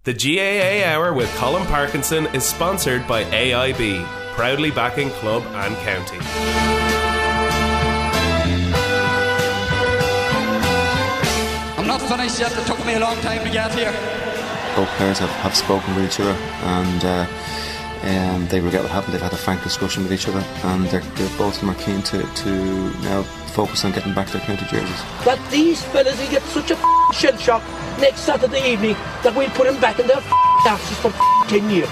The GAA Hour with Colin Parkinson is sponsored by AIB, proudly backing club and county. I'm not finished yet, it took me a long time to get here. Both players have spoken with each other and they regret what happened. They've had a frank discussion with each other, and they're both of them are keen to now focus on getting back their county jerseys. That these fellas will get such a shell shock next Saturday evening that we'll put them back in their asses for 10 years.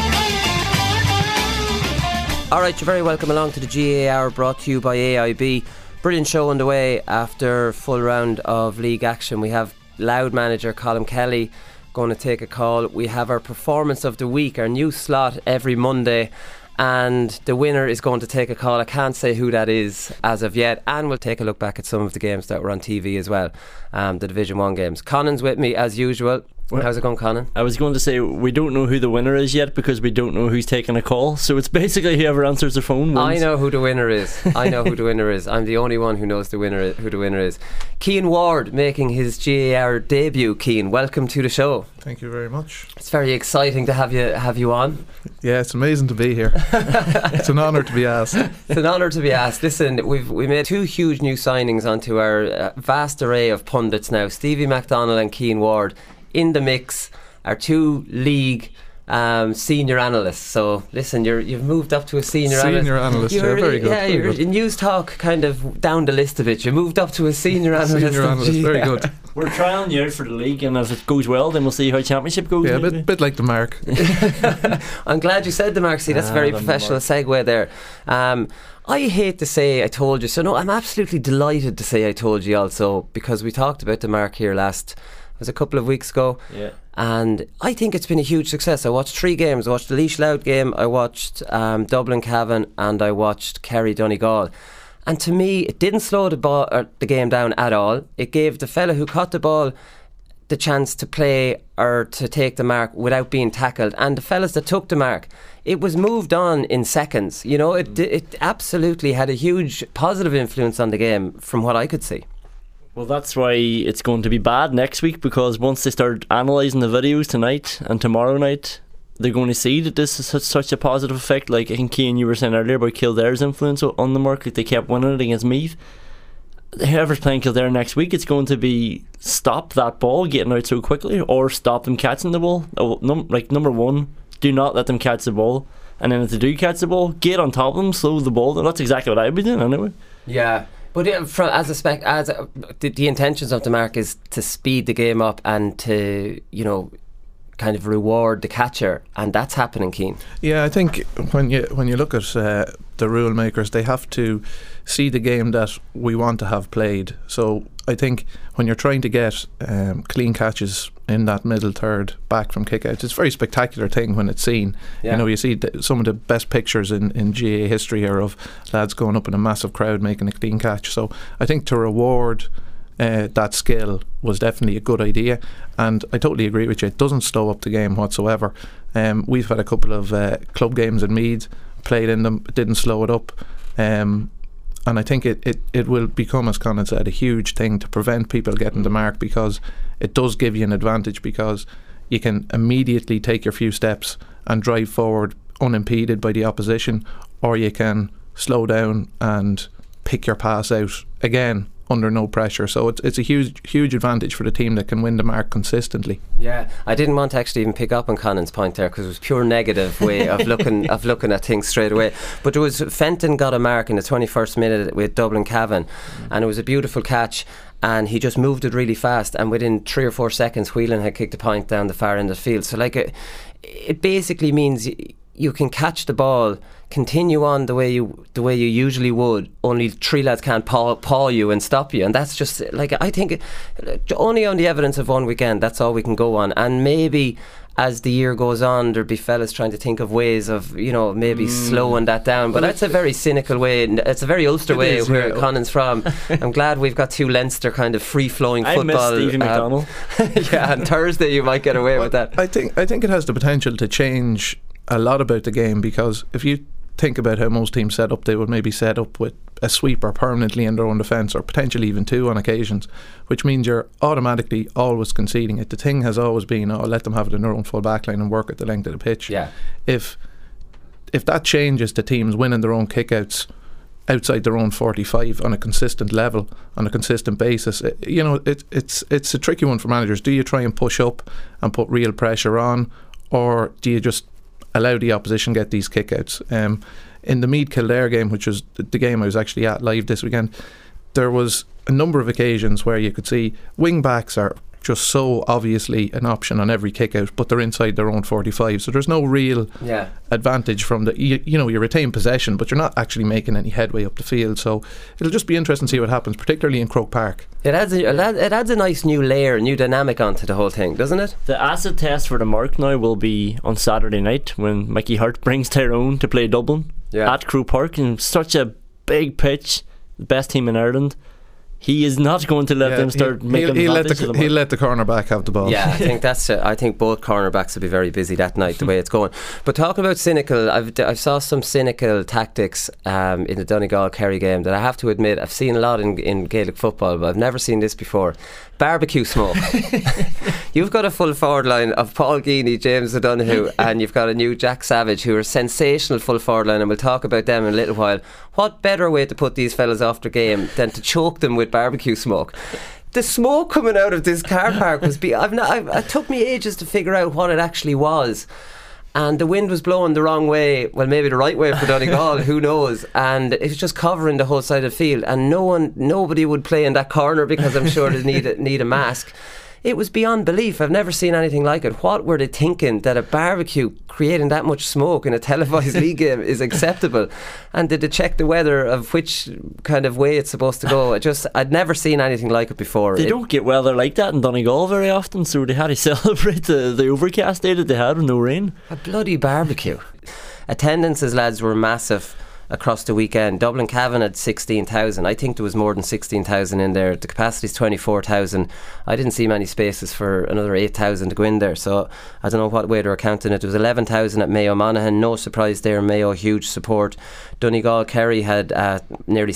Alright, you're very welcome along to the GAA Hour, brought to you by AIB. Brilliant show underway after full round of league action. We have Louth manager Colin Kelly going to take a call. We have our performance of the week, our new slot every Monday, and the winner is going to take a call. I can't say who that is as of yet, and we'll take a look back at some of the games that were on TV as well, the Division 1 games. Conan's with me as usual. How's it going, Conan? I was going to say we don't know who the winner is yet because we don't know who's taking a call, so it's basically whoever answers the phone wins. I know who the winner is. I'm the only one who knows who the winner is. Cian Ward making his GAR debut. Cian, welcome to the show. Thank you very much. It's very exciting to have you on. Yeah, it's amazing to be here. It's an honour to be asked. It's an honour to be asked. Listen, we made two huge new signings onto our vast array of pundits now. Stevie McDonnell and Cian Ward in the mix, our two league senior analysts. So listen, you've moved up to a senior analyst. You're very good. Yeah, very you're good. in News Talk, kind of down the list of it. You moved up to a senior analyst. Very good. We're trialling you out for the league, and if it goes well, then we'll see how Championship goes. Yeah, a bit like the Mark. I'm glad you said the Mark. See, that's a very professional segue there. I hate to say I told you so. No, I'm absolutely delighted to say I told you also, because we talked about the Mark here it was a couple of weeks ago. Yeah. And I think it's been a huge success. I watched 3 games. I watched the Laois Louth game, I watched Dublin Cavan, and I watched Kerry Donegal. And to me, it didn't slow the game down at all. It gave the fella who caught the ball the chance to play or to take the mark without being tackled. And the fellas that took the mark, it was moved on in seconds. You know, it absolutely had a huge positive influence on the game from what I could see. Well, that's why it's going to be bad next week, because once they start analysing the videos tonight and tomorrow night, they're going to see that this is such a positive effect. Like I think Cian, you were saying earlier about Kildare's influence on the mark, like they kept winning it against Meath. Whoever's playing Kildare next week, it's going to be stop that ball getting out so quickly, or stop them catching the ball. Number one, do not let them catch the ball, and then if they do catch the ball, get on top of them, slow the ball. That's exactly what I'd be doing anyway. Yeah. But the intentions of the mark is to speed the game up and to, kind of reward the catcher, and that's happening, Cian. Yeah, I think when you look at the rule makers, they have to see the game that we want to have played. So I think when you're trying to get clean catches in that middle third back from kickouts, it's a very spectacular thing when it's seen. Yeah. You see some of the best pictures in GAA history here of lads going up in a massive crowd making a clean catch. So I think to reward that skill was definitely a good idea, and I totally agree with you. It doesn't slow up the game whatsoever. We've had a couple of club games in Meath, played in them, it didn't slow it up, and I think it will become, as Conan said, a huge thing to prevent people getting the mark, because it does give you an advantage, because you can immediately take your few steps and drive forward unimpeded by the opposition, or you can slow down and pick your pass out again under no pressure. So it's a huge advantage for the team that can win the mark consistently. Yeah, I didn't want to actually even pick up on Conan's point there, because it was pure negative way of looking at things straight away. But there was Fenton got a mark in the 21st minute with Dublin Cavan, and it was a beautiful catch, and he just moved it really fast, and within 3 or 4 seconds Whelan had kicked a point down the far end of the field. So it basically means you can catch the ball, continue on the way you usually would, only 3 lads can't paw you and stop you. And that's just, I think only on the evidence of one weekend, that's all we can go on. And maybe as the year goes on, there'll be fellas trying to think of ways of maybe slowing that down, but that's a very cynical way. It's a very Ulster way where Conan's from. I'm glad we've got 2 Leinster kind of free-flowing football. I miss Stevie McDonnell. Yeah, on Thursday you might get away with that. I think it has the potential to change a lot about the game, because if you think about how most teams set up, they would maybe set up with a sweeper permanently in their own defence, or potentially even two on occasions, which means you're automatically always conceding it. The thing has always been, let them have it in their own full back line and work at the length of the pitch. Yeah. If that changes to teams winning their own kickouts outside their own 45 on a consistent level, on a consistent basis, it's a tricky one for managers. Do you try and push up and put real pressure on, or do you just allow the opposition get these kickouts? In the Meath Kildare game, which was the game I was actually at live this weekend, there was a number of occasions where you could see wing backs are just so obviously an option on every kick out, but they're inside their own 45, so there's no real advantage from the you retain possession, but you're not actually making any headway up the field. So it'll just be interesting to see what happens, particularly in Croke Park. It adds a nice new layer, new dynamic onto the whole thing, doesn't it? The acid test for the mark now will be on Saturday night when Mickey Hart brings Tyrone to play Dublin at Croke Park, and such a big pitch, the best team in Ireland. He is not going to let them start making advantage of the mark. He'll let the cornerback have the ball. Yeah, I think that's it. I think both cornerbacks will be very busy that night, the way it's going. But talking about cynical, I saw some cynical tactics in the Donegal Kerry game that I have to admit I've seen a lot in Gaelic football, but I've never seen this before. Barbecue smoke. You've got a full forward line of Paul Geaney, James O'Donoghue, and you've got a new Jack Savage, who are sensational full forward line, and we'll talk about them in a little while. What better way to put these fellas off their game than to choke them with barbecue smoke? The smoke coming out of this car park was it took me ages to figure out what it actually was. And the wind was blowing the wrong way, well, maybe the right way for Donegal, who knows, and it was just covering the whole side of the field, and nobody would play in that corner because I'm sure they need a mask. It was beyond belief. I've never seen anything like it. What were they thinking, that a barbecue creating that much smoke in a televised league game is acceptable? And did they check the weather of which kind of way it's supposed to go? I'd never seen anything like it before. They don't get weather like that in Donegal very often, so they had to celebrate the overcast day that they had with no rain. A bloody barbecue. Attendances, lads, were massive across the weekend. Dublin Cavan had 16,000. I think there was more than 16,000 in there. The capacity is 24,000. I didn't see many spaces for another 8,000 to go in there, so I don't know what way they were counting it. There was 11,000 at Mayo Monaghan. No surprise there. Mayo, huge support. Donegal Kerry had nearly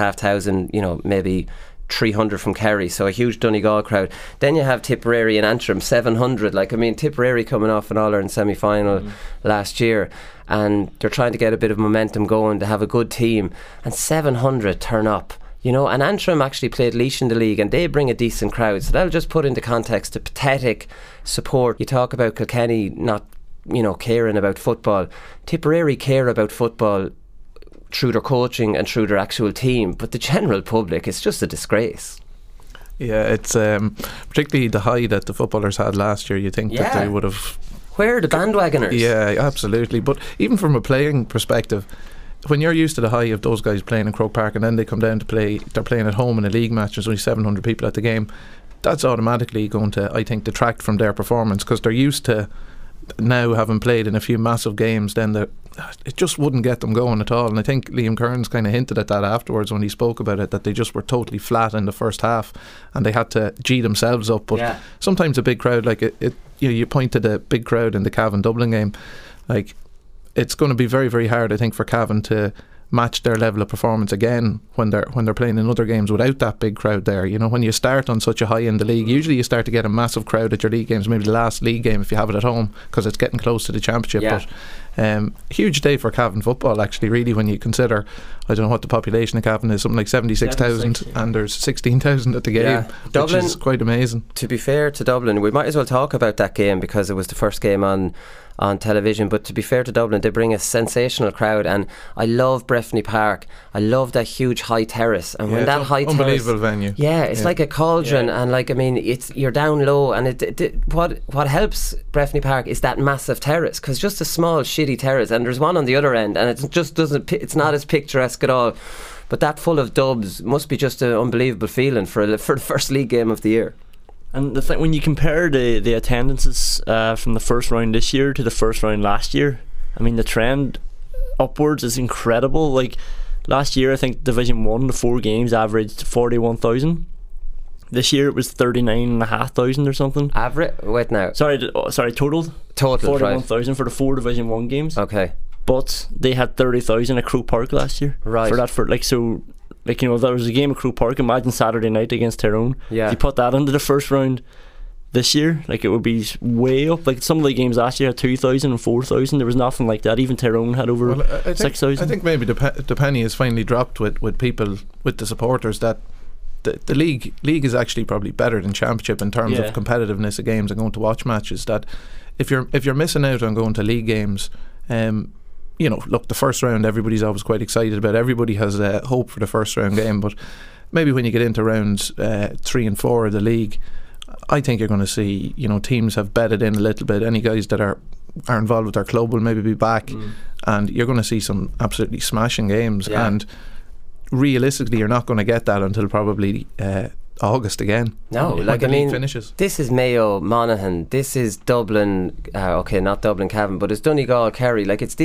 6,500, maybe 300 from Kerry, so a huge Donegal crowd. Then you have Tipperary and Antrim, 700. Tipperary coming off an All-Ireland semi-final last year, and they're trying to get a bit of momentum going, to have a good team, and 700 turn up. And Antrim actually played Laois in the league, and they bring a decent crowd, so that'll just put into context the pathetic support. You talk about Kilkenny not caring about football. Tipperary care about football through their coaching and through their actual team, but the general public, it's just a disgrace. Yeah, it's particularly the high that the footballers had last year. You think that they would have... Where are the bandwagoners? Yeah, absolutely. But even from a playing perspective, when you're used to the high of those guys playing in Croke Park, and then they come down to play, they're playing at home in a league match, there's only 700 people at the game, that's automatically going to, I think, detract from their performance, because they're used to now having played in a few massive games. Then it just wouldn't get them going at all. And I think Liam Kearns kind of hinted at that afterwards when he spoke about it, that they just were totally flat in the first half and they had to G themselves up. But sometimes a big crowd, like you point to the big crowd in the Cavan Dublin game, like it's going to be very, very hard, I think, for Cavan to match their level of performance again when they're playing in other games without that big crowd there. When you start on such a high in the league, usually you start to get a massive crowd at your league games, maybe the last league game if you have it at home, because it's getting close to the championship. But huge day for Cavan football, actually, really, when you consider, I don't know what the population of Cavan is, something like 76,000, and there's 16,000 at the game, which is quite amazing. To be fair to Dublin, we might as well talk about that game because it was the first game on television, but to be fair to Dublin, they bring a sensational crowd, and I love Breffni Park. I love that huge high terrace, and when that high terrace, unbelievable venue. It's like a cauldron, and you're down low, and what helps Breffni Park is that massive terrace, because just a small shitty terrace, and there's one on the other end, and it just doesn't, it's not as picturesque at all, but that full of dubs must be just an unbelievable feeling for the first league game of the year. And the thing, when you compare the attendances from the first round this year to the first round last year, I mean, the trend upwards is incredible. Like last year, I think Division 1, the 4 games averaged 41,000. This year it was 39,500 or something. Average? Wait now. Sorry, total. 41,000 for the 4 Division 1 games. Okay. but they had 30,000 at Croke Park last year. Right. If there was a game at Croke Park, imagine Saturday night against Tyrone. Yeah. If you put that into the first round this year, like, it would be way up. Like, some of the games last year had 2,000 and 4,000. There was nothing like that. Even Tyrone had over 6,000. I think maybe the penny has finally dropped with people, with the supporters, that the league is actually probably better than Championship in terms of competitiveness of games and going to watch matches. That if you're missing out on going to league games, look, the first round everybody's always quite excited about. Everybody has hope for the first round game, but maybe when you get into rounds 3 and 4 of the league, I think you're going to see, teams have bedded in a little bit. Any guys that are involved with their club will maybe be back, and you're going to see some absolutely smashing games. And realistically, you're not going to get that until probably August again. No, finishes. This is Mayo, Monaghan. This is Dublin. Not Dublin, Cavan, but it's Donegal, Kerry.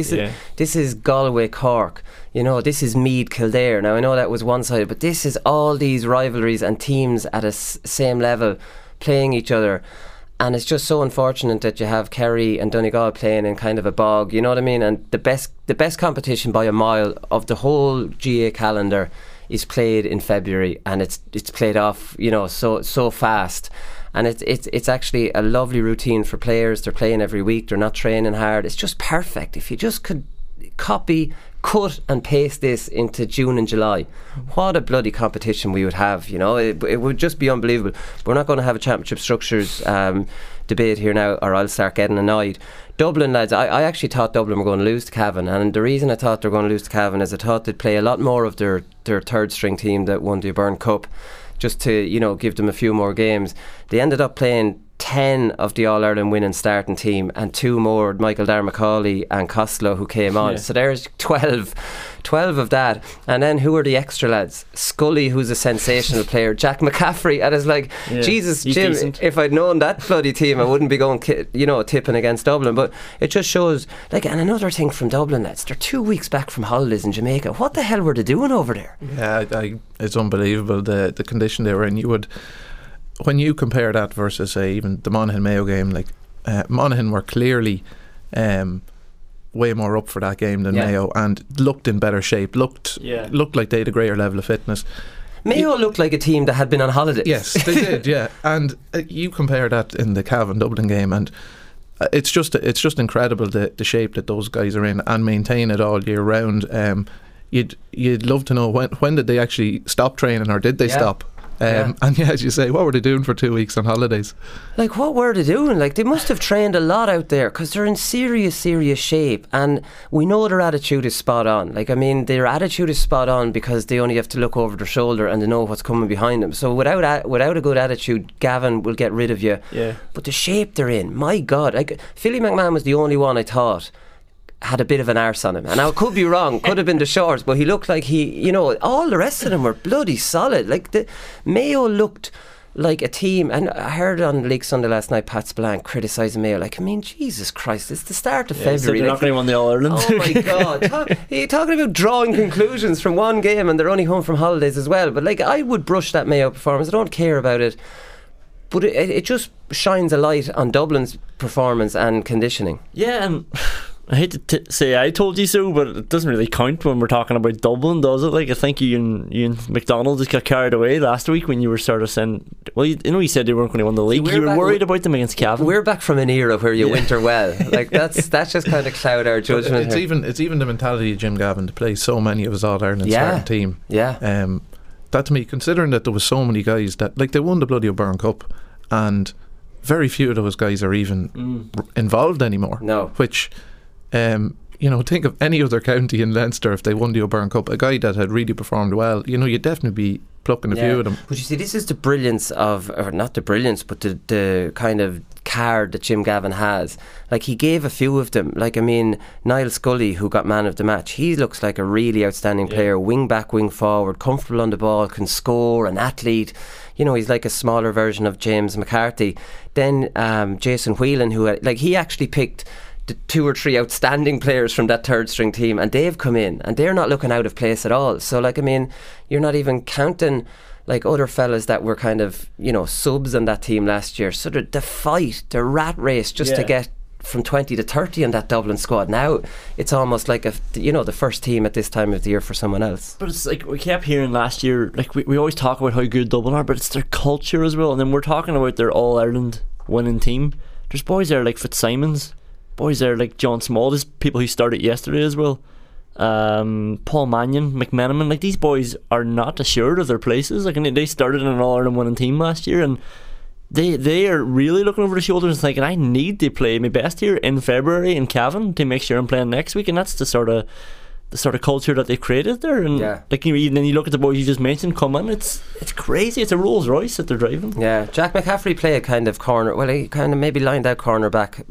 This is Galway, Cork. This is Meath, Kildare. Now I know that was one sided, but this is all these rivalries and teams at a same level playing each other. And it's just so unfortunate that you have Kerry and Donegal playing in kind of a bog. You know what I mean? And the best competition by a mile of the whole GA calendar is played in February, and it's played off, so fast. And it's actually a lovely routine for players. They're playing every week. They're not training hard. It's just perfect. If you just could copy, cut and paste this into June and July, what a bloody competition we would have. It would just be unbelievable. But we're not going to have a Championship structures debate here now, or I'll start getting annoyed. Dublin, lads, I actually thought Dublin were going to lose to Cavan, and the reason I thought they were going to lose to Cavan is I thought they'd play a lot more of their third string team that won the O'Byrne Cup, just to give them a few more games. They ended up playing 10 of the All-Ireland winning starting team, and 2 more, Michael Darmacaulay and Costello, who came on. So there's 12 of that. And then who are the extra lads? Scully, who's a sensational player, Jack McCaffrey, and it's like, Jesus, Jim, decent. If I'd known that bloody team, I wouldn't be going tipping against Dublin. But it just shows, and another thing from Dublin, lads, they're 2 weeks back from holidays in Jamaica. What the hell were they doing over there? Yeah, it's unbelievable, the condition they were in. When you compare that versus even the Monaghan Mayo game, Monaghan were clearly way more up for that game than Mayo, and looked in better shape, looked like they had a greater level of fitness. Mayo looked like a team that had been on holidays. Yes, they did, yeah. And you compare that in the Cavan Dublin game, and it's just incredible the shape that those guys are in, and maintain it all year round. You'd love to know when did they actually stop training, or did they stop? And as you say, what were they doing for 2 weeks on holidays? What were they doing? They must have trained a lot out there, because they're in serious shape, and we know their attitude is spot on. Their attitude is spot on because they only have to look over their shoulder and they know what's coming behind them. So without a good attitude, Gavin will get rid of you. Yeah. But the shape they're in, my God. Philly McMahon was the only one I thought had a bit of an arse on him, and I could be wrong, could have been the shorts, but he looked like all the rest of them were bloody solid. The Mayo looked like a team, and I heard on League Sunday last night Pat Spillane criticising Mayo, Jesus Christ, it's the start of February. So they're not going to win the All-Ireland. Oh my God, you're talking about drawing conclusions from one game, and they're only home from holidays as well. But I would brush that Mayo performance, I don't care about it, but it just shines a light on Dublin's performance and conditioning. Yeah, and I hate to say I told you so, but it doesn't really count when we're talking about Dublin, does it? I think you and McDonald just got carried away last week when you were sort of saying, you said they weren't going to win the league. You were worried about them against Cavan. We're back from an era where you winter well. That's just kind of cloud our judgment. It's even the mentality of Jim Gavin to play so many of his All-Ireland starting team. Yeah. That, to me, considering that there was so many guys that they won the bloody O'Byrne Cup, and very few of those guys are even involved anymore. No. Which, think of any other county in Leinster if they won the O'Byrne Cup, a guy that had really performed well, you'd definitely be plucking a few of them. But you see, this is the brilliance or not the brilliance, but the kind of card that Jim Gavin has. He gave a few of them. Niall Scully, who got man of the match, he looks like a really outstanding player, wing back, wing forward, comfortable on the ball, can score, an athlete. He's like a smaller version of James McCarthy. Then Jason Whelan, who he actually picked the 2 or 3 outstanding players from that third string team, and they've come in and they're not looking out of place at all. So you're not even counting other fellas that were kind of subs on that team last year. So the fight, the rat race just to get from 20 to 30 in that Dublin squad. Now it's almost like the first team at this time of the year for someone else. But it's like we kept hearing last year, like we always talk about how good Dublin are, but it's their culture as well. And then we're talking about their All-Ireland winning team. There's boys there like Fitzsimons, boys there like John Small. There's people who started yesterday as well. Paul Mannion, McMenamin, like these boys are not assured of their places. Like, and they started in an All-Ireland winning team last year, and they are really looking over the shoulders and thinking, I need to play my best here in February in Cavan to make sure I'm playing next week. And that's the sort of culture that they've created there. And like, then you look at the boys you just mentioned come in, it's crazy. It's a Rolls Royce that they're driving. Yeah, Jack McCaffrey played kind of corner. Well, he kind of maybe lined out corner back.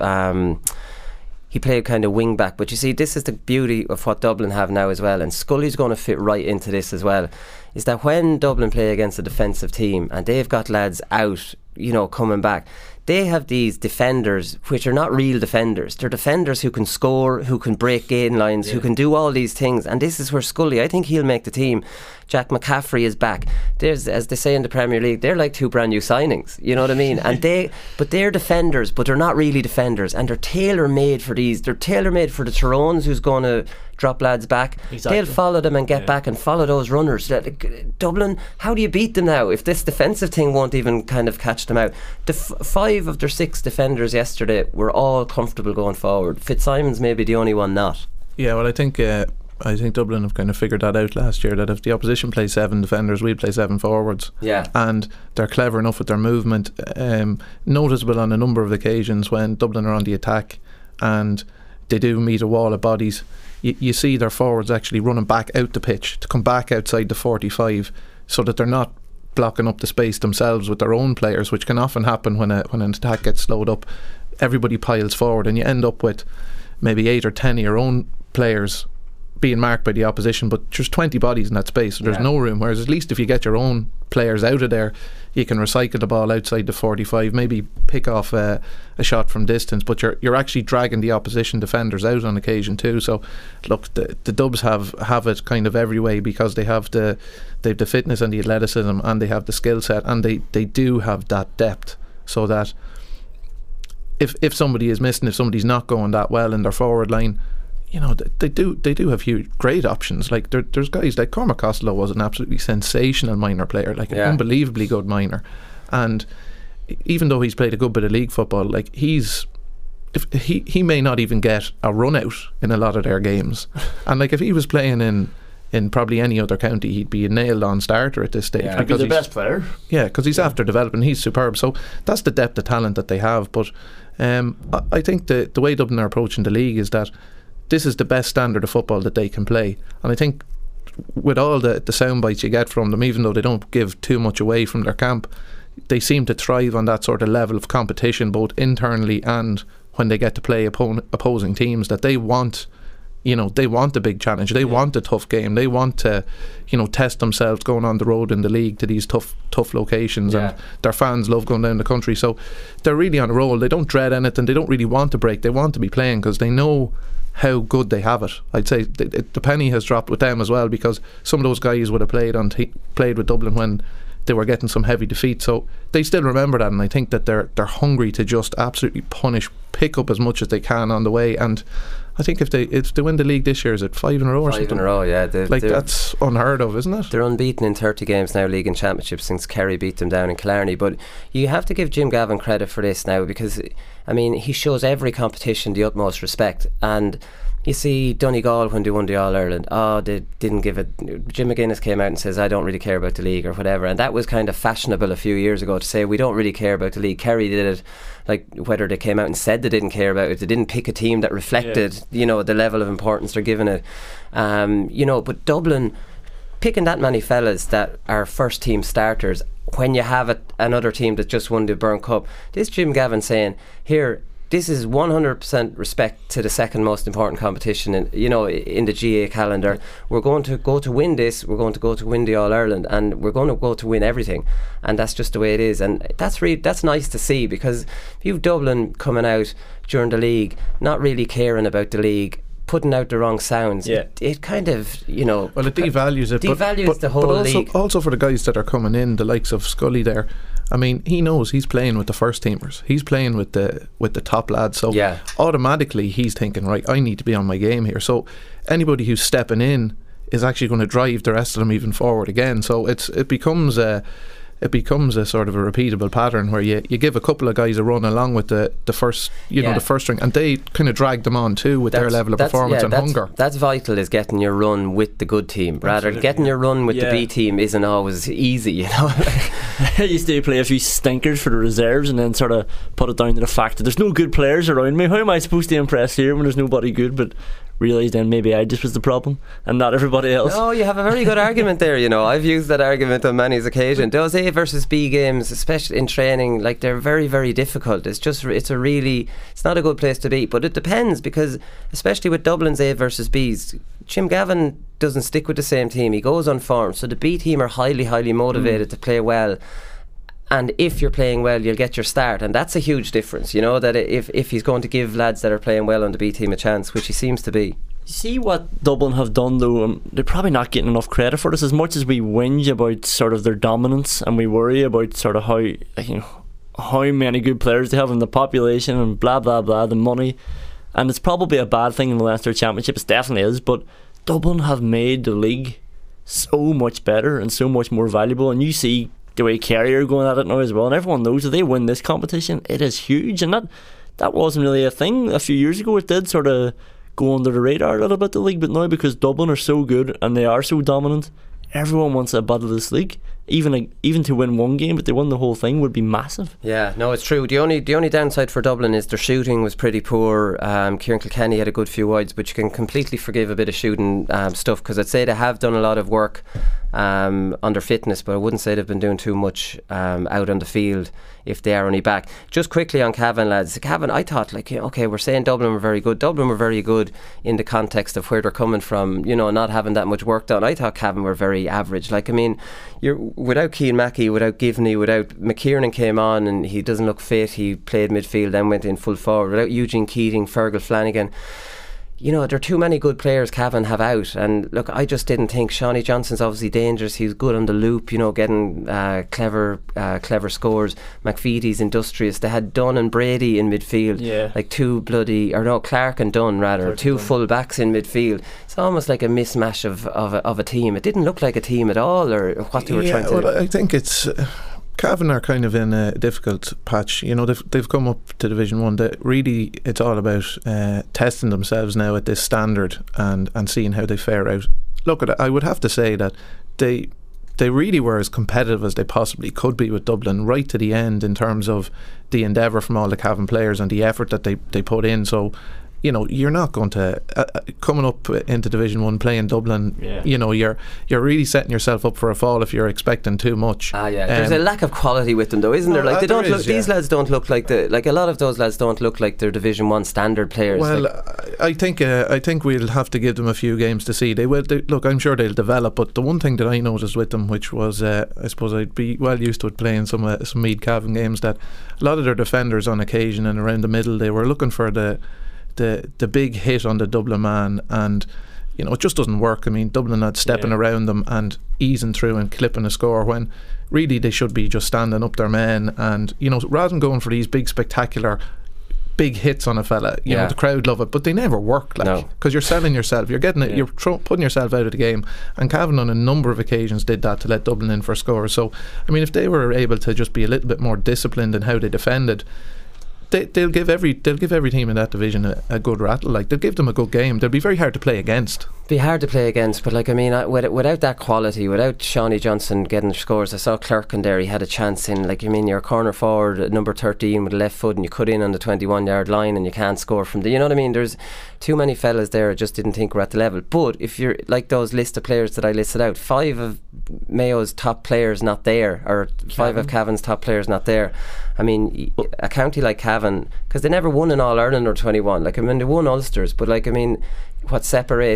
He played kind of wing back, but you see, this is the beauty of what Dublin have now as well, and Scully's going to fit right into this as well, is that when Dublin play against a defensive team and they've got lads out, coming back, they have these defenders which are not real defenders. They're defenders who can score, who can break gain lines, who can do all these things, and this is where Scully, I think he'll make the team. Jack McCaffrey is back. There's, as they say in the Premier League, they're like two brand new signings, you know what I mean? And they're defenders, but they're not really defenders, and they're tailor-made for these. They're tailor-made for the Tyrones who's going to drop lads back. Exactly. They'll follow them and get back and follow those runners. Dublin, how do you beat them now if this defensive thing won't even kind of catch them out? The 5 of their 6 defenders yesterday were all comfortable going forward. Fitzsimons may be the only one not. Yeah, well, I think Dublin have kind of figured that out last year, that if the opposition plays 7 defenders, we play 7 forwards. Yeah. And they're clever enough with their movement. Noticeable on a number of occasions when Dublin are on the attack and they do meet a wall of bodies, you see their forwards actually running back out the pitch to come back outside the 45, so that they're not blocking up the space themselves with their own players, which can often happen when an attack gets slowed up. Everybody piles forward and you end up with maybe 8 or 10 of your own players being marked by the opposition, but there's 20 bodies in that space, so there's no room. Whereas at least if you get your own players out of there, you can recycle the ball outside the 45, maybe pick off a shot from distance, but you're actually dragging the opposition defenders out on occasion too. So look, the Dubs have it kind of every way, because they have the fitness and the athleticism, and they have the skill set, and they do have that depth, so that if somebody is missing, if somebody's not going that well in their forward line, they do have huge great options. Like there's guys like Cormac Costello was an absolutely sensational minor player, like an unbelievably good minor, and even though he's played a good bit of league football, like he may not even get a run out in a lot of their games, and like if he was playing in probably any other county, he'd be a nailed on starter at this stage. Yeah, because he's the best player. Yeah, because he's after developing, he's superb. So that's the depth of talent that they have. But I think the way Dublin are approaching the league is that this is the best standard of football that they can play, and I think with all the sound bites you get from them, even though they don't give too much away from their camp, they seem to thrive on that sort of level of competition, both internally and when they get to play opposing teams, that they want a big challenge, they want a tough game, they want to test themselves going on the road in the league to these tough locations, and their fans love going down the country, so they're really on a roll. They don't dread anything, they don't really want to break, they want to be playing because they know how good they have it. I'd say the penny has dropped with them as well, because some of those guys would have played with Dublin when they were getting some heavy defeat, so they still remember that, and I think that they're hungry to just absolutely pick up as much as they can on the way. And I think if they win the league this year, is it 5 in a row or something? 5 in a row, yeah. That's unheard of, isn't it? They're unbeaten in 30 games now, league and championship, since Kerry beat them down in Killarney. But you have to give Jim Gavin credit for this now, because I mean, he shows every competition the utmost respect. And you see Donegal, when they won the All-Ireland, they didn't give it. Jim McGuinness came out and says, I don't really care about the league or whatever, and that was kind of fashionable a few years ago to say we don't really care about the league. Kerry did it, like whether they came out and said they didn't care about it, they didn't pick a team that reflected the level of importance they're giving it, but Dublin picking that many fellas that are first team starters when you have another team that just won the Byrne Cup. This Jim Gavin saying, here, this is 100% respect to the second most important competition in the GA calendar. We're going to go to win this, we're going to go to win the All-Ireland, and we're going to go to win everything, and that's just the way it is. And that's nice to see, because if you've Dublin coming out during the league not really caring about the league, putting out the wrong sounds, it kind of well, it devalues it, the whole but league. Also for the guys that are coming in, the likes of Scully there, I mean, he knows he's playing with the first teamers. He's playing with the top lads. So automatically he's thinking, right, I need to be on my game here. So anybody who's stepping in is actually going to drive the rest of them even forward again. So it becomes a sort of a repeatable pattern where you give a couple of guys a run along with the first the first string, and they kind of drag them on too with their level of performance and hunger. That's vital, is getting your run with the good team. Rather, getting your run with the B team isn't always easy, you know. I used to play a few stinkers for the reserves and then sort of put it down to the fact that there's no good players around me. How am I supposed to impress here when there's nobody good? But realised then maybe I just was the problem and not everybody else. No, you have a very good argument there, you know. I've used that argument on many occasions. Those A versus B games, especially in training, like, they're very, very difficult. It's not a good place to be. But it depends, because especially with Dublin's A versus Bs, Jim Gavin doesn't stick with the same team. He goes on form. So the B team are highly, highly motivated to play well. And if you're playing well, you'll get your start, and that's a huge difference, you know, that if he's going to give lads that are playing well on the B team a chance, which he seems to be. You see what Dublin have done though, they're probably not getting enough credit for this. As much as we whinge about sort of their dominance and we worry about sort of how many good players they have in the population and blah blah blah, the money, and it's probably a bad thing in the Leinster Championship, it definitely is, but Dublin have made the league so much better and so much more valuable. And you see the way Kerry are going at it now as well, and everyone knows if they win this competition, it is huge. And that wasn't really a thing a few years ago. It did sort of go under the radar a little bit, the league, but now because Dublin are so good and they are so dominant, everyone wants a bit of this league. Even to win one game, but they won the whole thing, would be massive. Yeah, no, it's true. The only downside for Dublin is their shooting was pretty poor. Kieran Kilkenny had a good few wides, but you can completely forgive a bit of shooting stuff, because I'd say they have done a lot of work under fitness, but I wouldn't say they've been doing too much out on the field if they are only back. Just quickly on Cavan, lads. Cavan, I thought, like, okay, we're saying Dublin were very good. Dublin were very good in the context of where they're coming from, you know, not having that much work done. I thought Cavan were very average. Like, I mean, you're without Cian Mackey, without Givney, without McKiernan came on and he doesn't look fit. He played midfield, then went in full forward. Without Eugene Keating, Fergal Flanagan, you know, there are too many good players Cavan have out. And look, I just didn't think Shawnee Johnson's obviously dangerous. He's good on the loop, you know, getting clever scores. McFeedy's industrious. They had Dunn and Brady in midfield, like Clark and Dunn rather, two full backs in midfield. It's almost like a mismatch of a team. It didn't look like a team at all, or what they were trying to do. I think it's Cavan are kind of in a difficult patch. You know, they've come up to Division 1. Really, it's all about testing themselves now at this standard and seeing how they fare out. Look, I would have to say that they really were as competitive as they possibly could be with Dublin right to the end, in terms of the endeavour from all the Cavan players and the effort that they put in. So, you know, you're not going to coming up into Division 1 playing Dublin, you know, you're really setting yourself up for a fall if you're expecting too much. There's a lack of quality with them though, isn't there? Like, these lads don't look like a lot of those lads don't look like they're Division 1 standard players. Well, I think we'll have to give them a few games to see. Look, I'm sure they'll develop, but the one thing that I noticed with them, which was I suppose I'd be well used to it playing some Meath Cavan games, that a lot of their defenders on occasion and around the middle, they were looking for the big hit on the Dublin man, and you know, it just doesn't work. I mean, Dublin had stepping around them and easing through and clipping a score, when really they should be just standing up their men, and you know, rather than going for these big spectacular big hits on a fella, you know, the crowd love it, but they never work, like, because you're selling yourself, you're getting it, you're putting yourself out of the game. And Cavan on a number of occasions did that to let Dublin in for scores. So I mean, if they were able to just be a little bit more disciplined in how they defended, they'll give every team in that division a good rattle. Like, they'll give them a good game. They'll be very hard to play against. But like, I mean, without that quality, without Shawnee Johnson getting scores, I saw Clerkin there, he had a chance in, like, I mean, you're a corner forward at number 13 with a left foot and you cut in on the 21-yard line and you can't score from there, you know what I mean? There's too many fellas there I just didn't think were at the level. But if you're like those list of players that I listed out, 5 of Mayo's top players not there, or 5 of Cavan's top players not there. I mean, a county like Cavan, because they never won an All-Ireland or 21, like, I mean, they won Ulsters, but like, I mean, what separate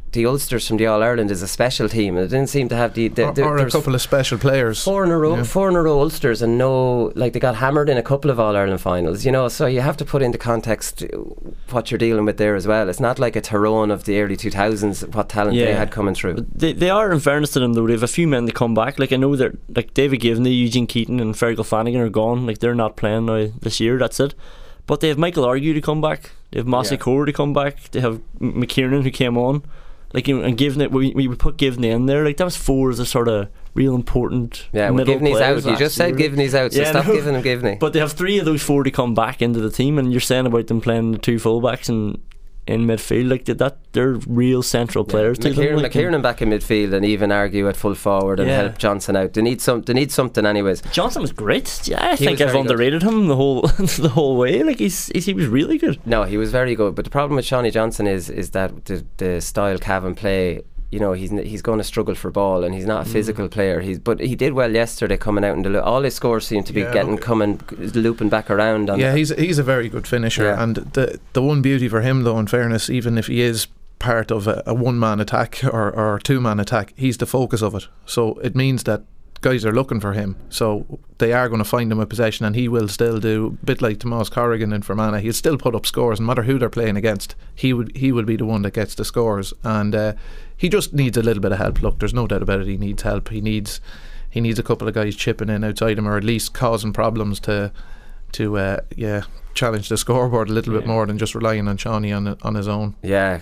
the Ulsters from the All-Ireland is a special team. It didn't seem to have the or a couple of special players. 4 in a row Ulsters, and they got hammered in a couple of All-Ireland finals, so you have to put into context what you're dealing with there as well. It's not like a Tyrone of the early 2000s, what talent they had coming through. But they are, in fairness to them though, they have a few men to come back. Like I know that like David Givney, Eugene Keaton and Fergal Flanagan are gone. Like they're not playing now this year, that's it. But they have Michael Argue to come back, they have Mossy Core to come back, they have McKiernan who came on. Like, and Givney, we would put Givney in there. Like that was 4 as a sort of real important middle Givney's players. out. You just said Givney's out, so stop giving him Givney. But they have 3 of those 4 to come back into the team, and you're saying about them playing the 2 fullbacks in midfield, like that they're real central players to them. McKiernan back in midfield, and even Argue at full forward and help Johnson out. They need something anyways. Johnson was great. Yeah, I think I've underrated him the whole way. Like he was really good. No, he was very good. But the problem with Shawnee Johnson is that the style Cavan play, he's going to struggle for ball, and he's not a physical player. But he did well yesterday coming out, and all his scores seem to be looping back around. He's a very good finisher, and the one beauty for him though, in fairness, even if he is part of a one-man attack or a two-man attack, he's the focus of it. So it means that guys are looking for him, so they are going to find him a possession, and he will still do a bit like Tomás Corrigan in Fermanagh. He'll still put up scores no matter who they're playing against. He will be the one that gets the scores, and he just needs a little bit of help. Look, there's no doubt about it, he needs help. He needs a couple of guys chipping in outside him, or at least causing problems to challenge the scoreboard a little bit more than just relying on Shawnee on his own.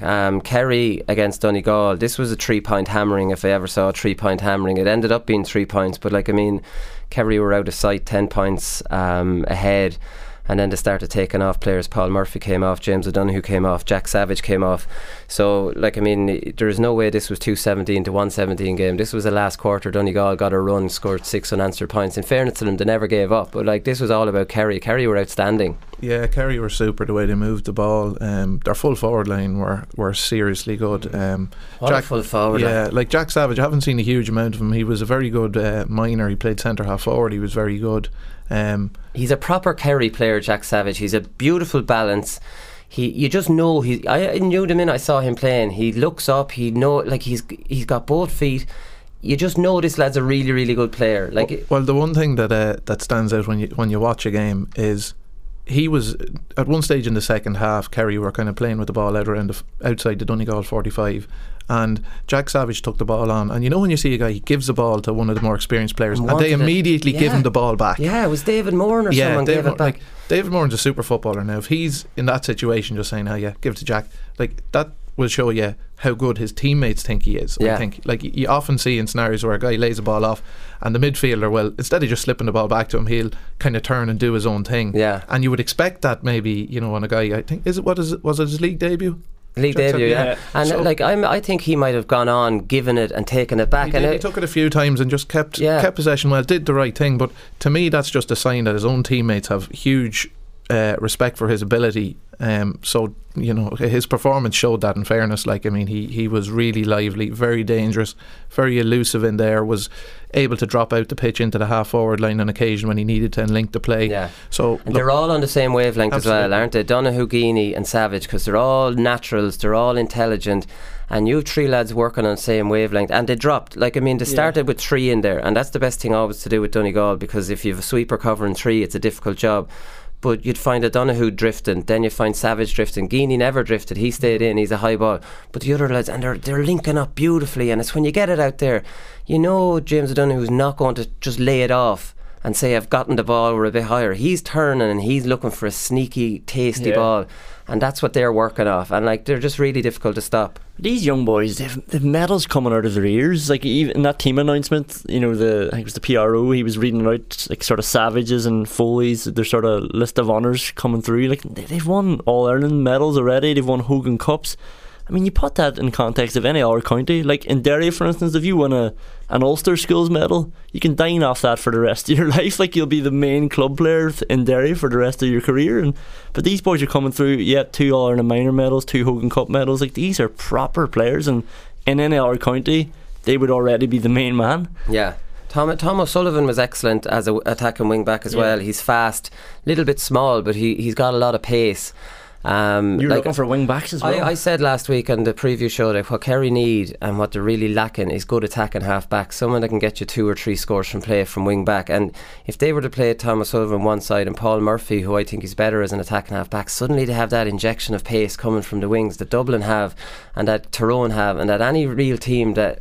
Kerry against Donegal, this was a 3-point hammering, if I ever saw a 3-point hammering. It ended up being 3 points, but Kerry were out of sight, 10 points ahead, and then they started taking off players. Paul Murphy came off, James O'Donoghue came off, Jack Savage came off. So there is no way this was 2-17 to 1-17 game. This was the last quarter. Donegal got a run, scored 6 unanswered points. In fairness to them, they never gave up, but this was all about Kerry. Kerry were outstanding. Yeah, Kerry were super the way they moved the ball. Their full forward line were seriously good. Full forward line. Like Jack Savage, I haven't seen a huge amount of him. He was a very good minor. He played centre half forward. He was very good. He's a proper Kerry player, Jack Savage. He's a beautiful balance. You just know I knew the minute I saw him playing. He looks up. He's got both feet. You just know this lad's a really, really good player. Well, the one thing that stands out when you watch a game is he was at one stage in the second half. Kerry were kind of playing with the ball outside the Donegal 45. And Jack Savage took the ball on, and when you see a guy, he gives the ball to one of the more experienced players, and they immediately give him the ball back. Yeah, it was David Moran or someone gave it back. David Moran's a super footballer now. If he's in that situation, just saying, give it to Jack, that will show you how good his teammates think he is. I think you often see in scenarios where a guy lays the ball off, and the midfielder, instead of just slipping the ball back to him, he'll kind of turn and do his own thing. Yeah, and you would expect that maybe on a guy. I think was it his league debut? And I think he might have gone on, given it and taken it back. He took it a few times and just kept possession. Well, did the right thing, but to me that's just a sign that his own teammates have huge respect for his ability. So his performance showed that. In fairness, he was really lively, very dangerous, very elusive in there. Was able to drop out the pitch into the half forward line on occasion when he needed to and link the play. Yeah. So they're all on the same wavelength absolutely. As well, aren't they? Donoghue, Geaney and Savage, because they're all naturals, they're all intelligent, and you have 3 lads working on the same wavelength, and they dropped. They started with 3 in there, and that's the best thing always to do with Donegal, because if you have a sweeper covering 3, it's a difficult job. But you'd find a Donoghue drifting, then you find Savage drifting. Geaney never drifted, he stayed in, he's a high ball. But the other lads, and they're linking up beautifully, and it's when you get it out there, James O'Donoghue's not going to just lay it off and say, I've gotten the ball, we're a bit higher. He's turning and he's looking for a sneaky, tasty ball, and that's what they're working off, and they're just really difficult to stop. These young boys, they've medals coming out of their ears. Even in that team announcement, I think it was the PRO, he was reading out sort of Savages and Foley's, their sort of list of honours coming through. They've won All-Ireland medals already, they've won Hogan Cups. I mean, you put that in context of any other county. In Derry, for instance, if you win an Ulster Schools medal, you can dine off that for the rest of your life. You'll be the main club player in Derry for the rest of your career. But these boys are coming through, 2 All-Ireland minor medals, 2 Hogan Cup medals. These are proper players, and in any other county, they would already be the main man. Yeah. Tom O'Sullivan was excellent as an attacking wing back as well. He's fast, little bit small, but he's got a lot of pace. You're looking for wing backs as well. I said last week on the preview show that what Kerry need and what they're really lacking is good attacking half back, someone that can get you 2 or 3 scores from play from wing back. And if they were to play Thomas Sullivan one side and Paul Murphy, who I think is better as an attacking half back, suddenly they have that injection of pace coming from the wings that Dublin have and that Tyrone have, and that any real team that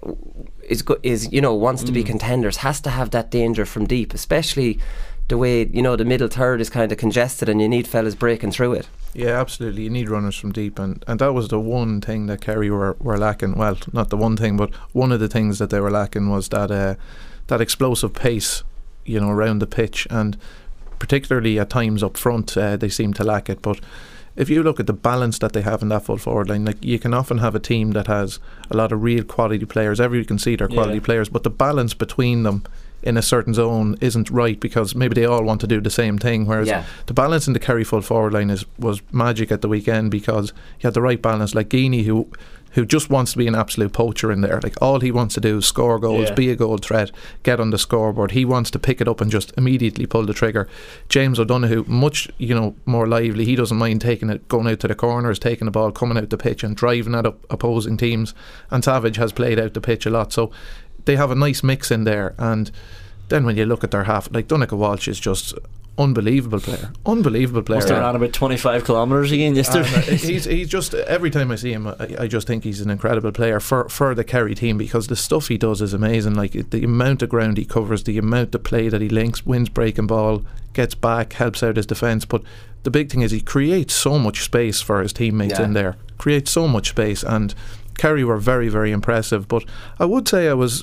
is wants to be contenders has to have that danger from deep, especially the way the middle third is kind of congested and you need fellas breaking through it. Yeah, absolutely. You need runners from deep, and that was the one thing that Kerry were lacking. Well, not the one thing, but one of the things that they were lacking was that explosive pace, around the pitch, and particularly at times up front, they seem to lack it. But if you look at the balance that they have in that full forward line, like, you can often have a team that has a lot of real quality players. Everybody can see they're quality players, but the balance between them in a certain zone isn't right because maybe they all want to do the same thing, whereas the balance in the Kerry full forward line was magic at the weekend because you had the right balance, like Geaney, who just wants to be an absolute poacher in there. Like, all he wants to do is score goals, be a goal threat, get on the scoreboard. He wants to pick it up and just immediately pull the trigger. James O'Donoghue, much more lively. He doesn't mind taking it, going out to the corners, taking the ball, coming out the pitch and driving at opposing teams. And Savage has played out the pitch a lot, so they have a nice mix in there. And then when you look at their half, like, Donncha Walsh is just unbelievable player. Must have ran about 25 kilometres again yesterday. He's just, every time I see him, I just think he's an incredible player for the Kerry team, because the stuff he does is amazing. Like, the amount of ground he covers, the amount of play that he links, wins breaking ball, gets back, helps out his defence. But the big thing is he creates so much space for his teammates in there. Creates so much space, and Kerry were very, very impressive. But I would say I was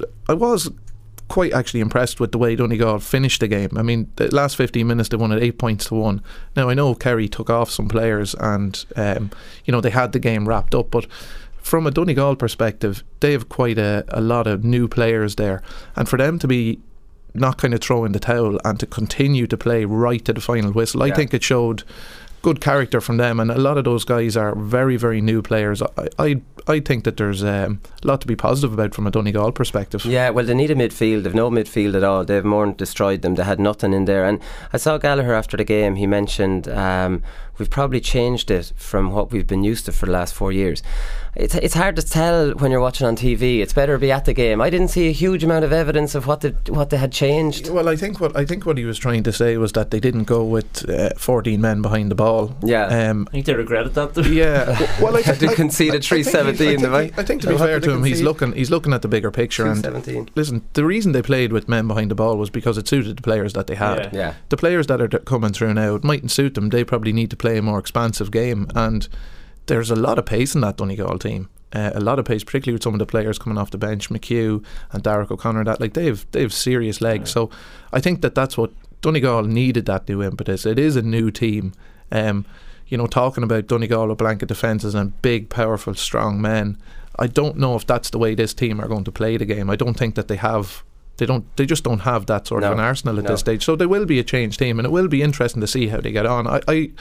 quite actually impressed with the way Donegal finished the game. I mean, the last 15 minutes they won at 8 points to 1. Now, I know Kerry took off some players and they had the game wrapped up, but from a Donegal perspective, they have quite a lot of new players there, and for them to be not kind of throwing the towel and to continue to play right to the final whistle, I think it showed good character from them. And a lot of those guys are very, very new players. I think that there's a lot to be positive about from a Donegal perspective. Yeah, well, they need a midfield. They've no midfield at all. They've more than destroyed them. They had nothing in there. And I saw Gallagher after the game. He mentioned we've probably changed it from what we've been used to for the last 4 years. It's hard to tell when you're watching on TV. It's better to be at the game. I didn't see a huge amount of evidence of what they had changed. Well, I think what he was trying to say was that they didn't go with 14 men behind the ball. Yeah, I think they regretted that. Yeah, well, I they conceded 3-17. I think to be fair to him, he's looking at the bigger picture. And listen, the reason they played with men behind the ball was because it suited the players that they had. Yeah. The players that are coming through now, it mightn't suit them. They probably need to play a more expansive game, and there's a lot of pace in that Donegal team. A lot of pace, particularly with some of the players coming off the bench, McHugh and Derek O'Connor. That, like, they've serious legs. So I think that's what Donegal needed, that new impetus. It is a new team. Talking about Donegal with blanket defences and big, powerful, strong men, I don't know if that's the way this team are going to play the game. I don't think that they just don't have that sort of an arsenal at this stage. So they will be a changed team, and it will be interesting to see how they get on.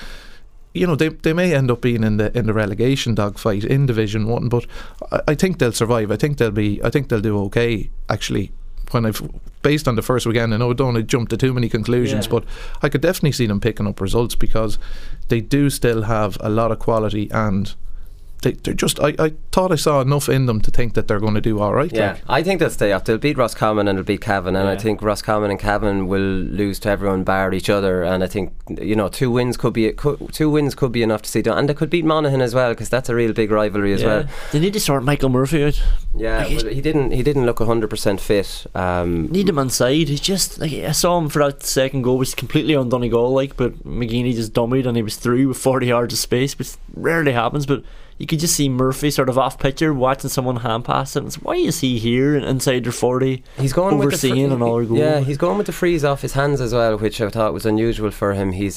They may end up being in the relegation dogfight in Division 1, but I think they'll survive. I think they'll do okay, actually. Based on the first weekend, I know I don't want to jump to too many conclusions, but I could definitely see them picking up results because they do still have a lot of quality, and they're just, I thought I saw enough in them to think that they're going to do alright. Yeah, I think they'll stay up. They'll beat Roscommon and they'll beat Cavan, and I think Roscommon and Cavan will lose to everyone bar each other, and I think 2 wins could be enough to see done, and they could beat Monaghan as well, because that's a real big rivalry as well. They need to sort Michael Murphy out. Yeah, well, he didn't look 100% fit. Need him on side. He's just, like, I saw him for that second goal, was completely on Donegal, but McGeaney just dummied and he was through with 40 yards of space, which rarely happens. But you could just see Murphy sort of off picture watching someone hand pass it. Why is he here inside their 40? He's going overseeing with another goal. Yeah, he's going with the freeze off his hands as well, which I thought was unusual for him. He's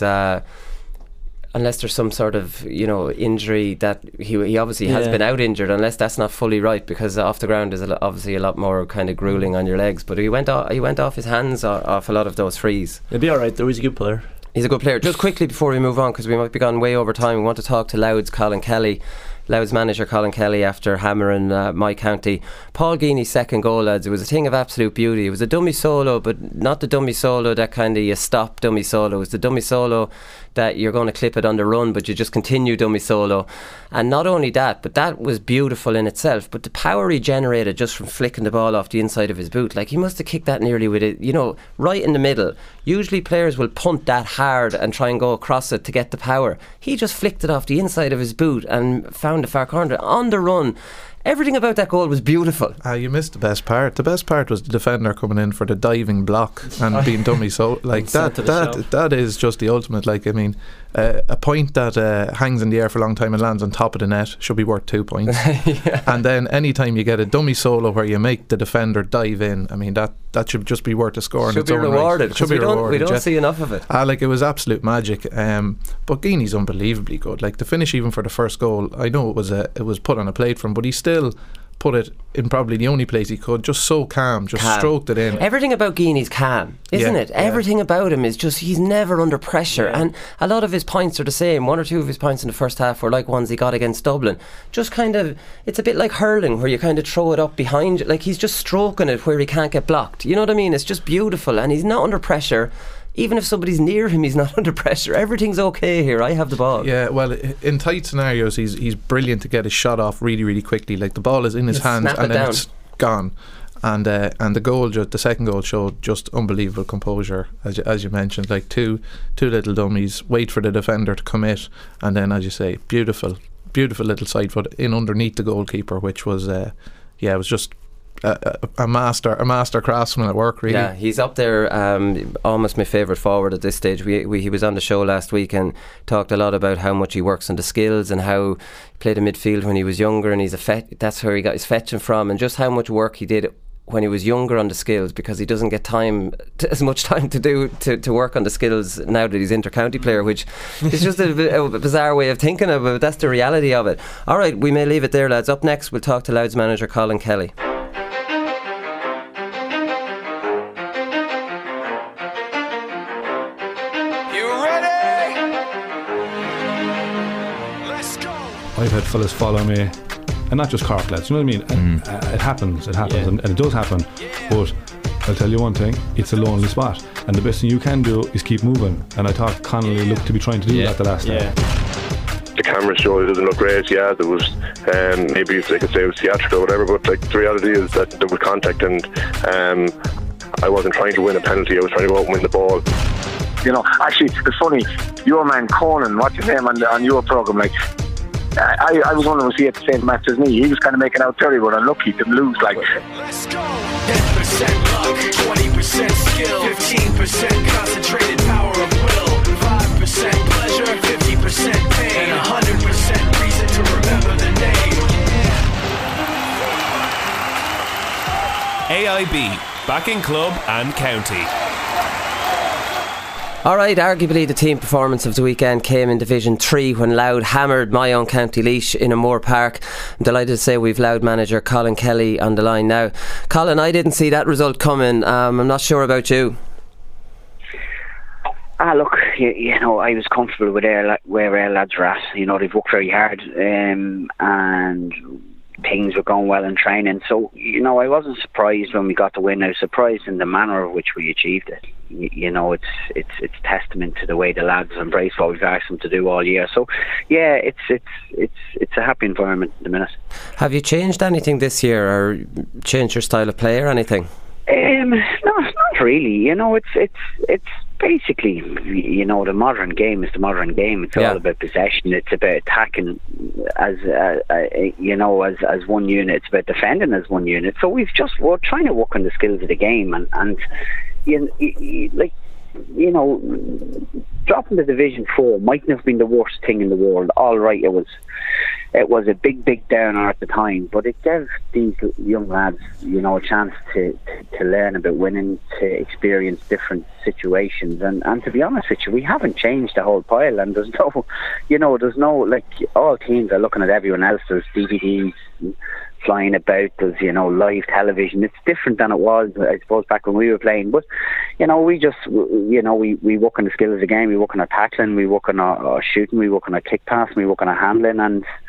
unless there's some sort of injury that he obviously has been out injured, unless that's not fully right, because off the ground is obviously a lot more kind of grueling on your legs. But he went off his hands off a lot of those frees. He'll be alright though. He's a good player. He's a good player. Just quickly before we move on, because we might be gone way over time, we want to talk to Louth's Colin Kelly, Louth's manager Colin Kelly after hammering my county. Paul Geeney's second goal, lads, it was a thing of absolute beauty. It was a dummy solo, but not the dummy solo that kind of you stop dummy solo. It was the dummy solo that you're going to clip it on the run, but you just continue dummy solo. And not only that, but that was beautiful in itself, but the power he generated just from flicking the ball off the inside of his boot, like he must have kicked that nearly with it, right in the middle. Usually players will punt that hard and try and go across it to get the power. He just flicked it off the inside of his boot and found the far corner on the run. Everything about that goal was beautiful. You missed the best part. The best part was the defender coming in for the diving block and being dummy. So like that is just the ultimate. Like, I mean, a point that hangs in the air for a long time and lands on top of the net should be worth 2 points. Yeah. And then anytime you get a dummy solo where you make the defender dive in, I mean that should just be worth a score. Should be rewarded. Right. Should be rewarded. We don't see enough of it. Like, it was absolute magic. But Geeney's unbelievably good. Like, the finish even for the first goal, I know it was put on a plate for him, but he still put it in probably the only place he could, just so calm, stroked it in. Everything about Geeney's calm, isn't it? Everything about him is just, he's never under pressure, and a lot of his points are the same. 1 or 2 of his points in the first half were like ones he got against Dublin. Just kind of, it's a bit like hurling where you kind of throw it up behind, like he's just stroking it where he can't get blocked. You know what I mean? It's just beautiful, and he's not under pressure. Even if somebody's near him, he's not under pressure. Everything's okay here. I have the ball. Yeah, well, in tight scenarios, he's brilliant to get his shot off really, really quickly. Like, the ball is in his hands and then it's gone. And the goal, the second goal, showed just unbelievable composure, as you mentioned. Like, two little dummies, wait for the defender to commit, and then, as you say, beautiful little side foot in underneath the goalkeeper, which was, it was just a master craftsman at work, really. Yeah, he's up there, almost my favourite forward at this stage. He was on the show last week and talked a lot about how much he works on the skills and how he played in midfield when he was younger, and that's where he got his fetching from, and just how much work he did when he was younger on the skills, because he doesn't get as much time to do to work on the skills now that he's inter-county player, which is just a bizarre way of thinking of it, but that's the reality of it. Alright, we may leave it there, lads. Up next, we'll talk to Louth's manager Colin Kelly. I've had fellas follow me, and not just Cork lads, you know what I mean? It happens, yeah. and it does happen, but I'll tell you one thing, it's a lonely spot, and the best thing you can do is keep moving, and I thought Connolly looked to be trying to do that the last time. The camera showed it doesn't look great, there was maybe they could say it was theatrical or whatever, but like, the reality is that there was contact, and I wasn't trying to win a penalty, I was trying to go out and win the ball. You know, actually, it's funny, your man Conan, what's his name on your programme, like, I was wondering, was he at the same match as me? He was kind of making out very well, unlucky to lose. Like, let's go. 10% luck, 20% skill, 15% concentrated power of will, 5% pleasure, 50% pain, and 100% reason to remember the name. AIB, backing club and county. Alright, arguably the team performance of the weekend came in Division 3 when Louth hammered my own County Laois in O'Moore Park. I'm delighted to say we've Louth manager Colin Kelly on the line now. Colin, I didn't see that result coming. I'm not sure about you. Look, you know, I was comfortable with where our lads were at. You know, they've worked very hard, and things were going well in training. So, you know, I wasn't surprised when we got the win. I was surprised in the manner of which we achieved it. You know, it's testament to the way the lads embrace what we've asked them to do all year. So, yeah, it's a happy environment at the minute. Have you changed anything this year, or changed your style of play or anything? No, not really. You know, it's basically, you know, the modern game is the modern game. It's all about possession. It's about attacking as you know, as one unit. It's about defending as one unit. So we're trying to work on the skills of the game, and like, you know, dropping to Division 4 mightn't have been the worst thing in the world. All right, it was a big downer at the time, but it gave these young lads, you know, a chance to learn about winning, to experience different situations, and to be honest with you, we haven't changed the whole pile, and there's no, like, all teams are looking at everyone else. There's DVDs flying about, there's, you know, live television. It's different than it was, I suppose, back when we were playing, but, you know, we just, you know, we work on the skills of the game, we work on our tackling, we work on our shooting, we work on our kick pass, we work on our handling, and,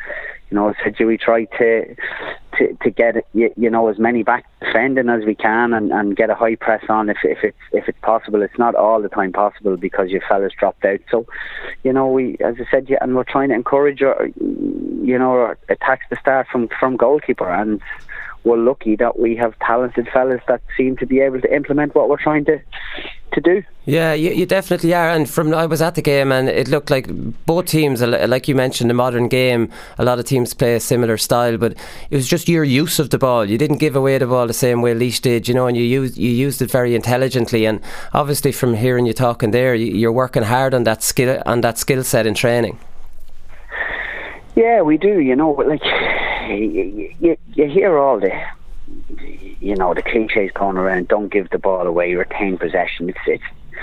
I said we try to get as many back defending as we can and get a high press on if it's possible. It's not all the time possible because your fellas dropped out. So, we, as I said, and we're trying to encourage our attacks to start from goalkeeper, and we're lucky that we have talented fellas that seem to be able to implement what we're trying to do. Yeah, you definitely are. And I was at the game, and it looked like both teams, like you mentioned, the modern game, a lot of teams play a similar style, but it was just your use of the ball. You didn't give away the ball the same way Laois did, and you used it very intelligently. And obviously, from hearing you talking there, you're working hard on that skill set in training. Yeah, we do. Like you hear all the cliches going around. Don't give the ball away. Retain possession. It's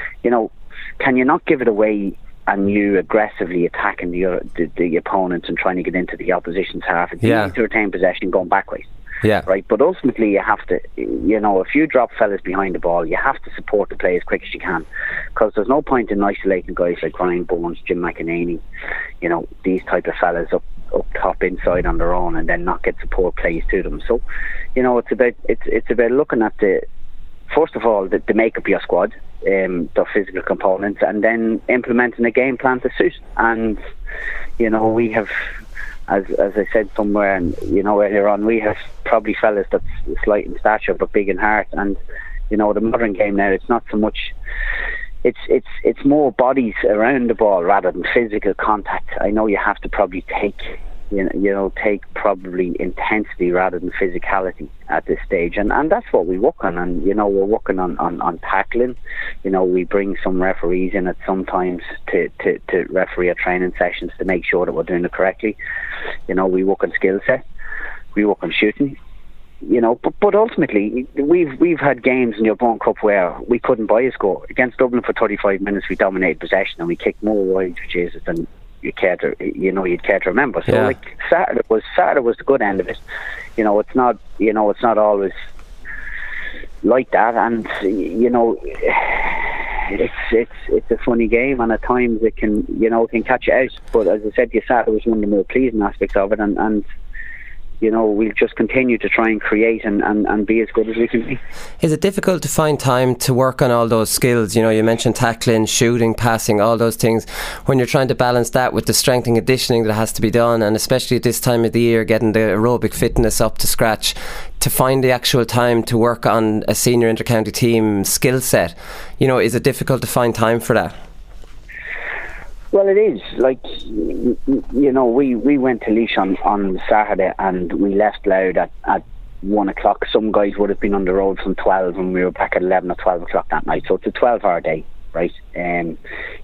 can you not give it away and you aggressively attacking the opponent and trying to get into the opposition's half? It's easy to retain possession going backwards. Yeah. Right. But ultimately, you have to, if you drop fellas behind the ball, you have to support the play as quick as you can, because there's no point in isolating guys like Ryan Bones, Jim McEnany, these type of fellas up top inside on their own and then not get support plays to them. So, it's about looking at first of all, the makeup of your squad, the physical components, and then implementing a game plan to suit. And we have, as I said somewhere, and earlier on, we have probably fellas that's slight in stature but big in heart. And the modern game now, it's not so much. It's more bodies around the ball rather than physical contact. I know you have to probably take probably intensity rather than physicality at this stage, and that's what we work on. And we're working on tackling. We bring some referees in at sometimes to referee our training sessions to make sure that we're doing it correctly. We work on skill set, we work on shooting. But ultimately, we've had games in the O'Byrne Cup where we couldn't buy a score. Against Dublin for 35 minutes, we dominated possession and we kicked more wide chances than you'd care to remember. So Saturday was the good end of it. It's not always like that, and it's a funny game, and at times it can catch you out. But as I said, Saturday was one of the more pleasing aspects of it, and we'll just continue to try and create and be as good as we can be. Is it difficult to find time to work on all those skills? You mentioned tackling, shooting, passing, all those things, when you're trying to balance that with the strength and conditioning that has to be done, and especially at this time of the year, getting the aerobic fitness up to scratch, to find the actual time to work on a senior inter-county team skill set. Is it difficult to find time for that? Well, it is. We went to Laois on Saturday and we left Louth at 1 o'clock. Some guys would have been on the road from 12 and we were back at 11 or 12 o'clock that night. So it's a 12-hour day, right? On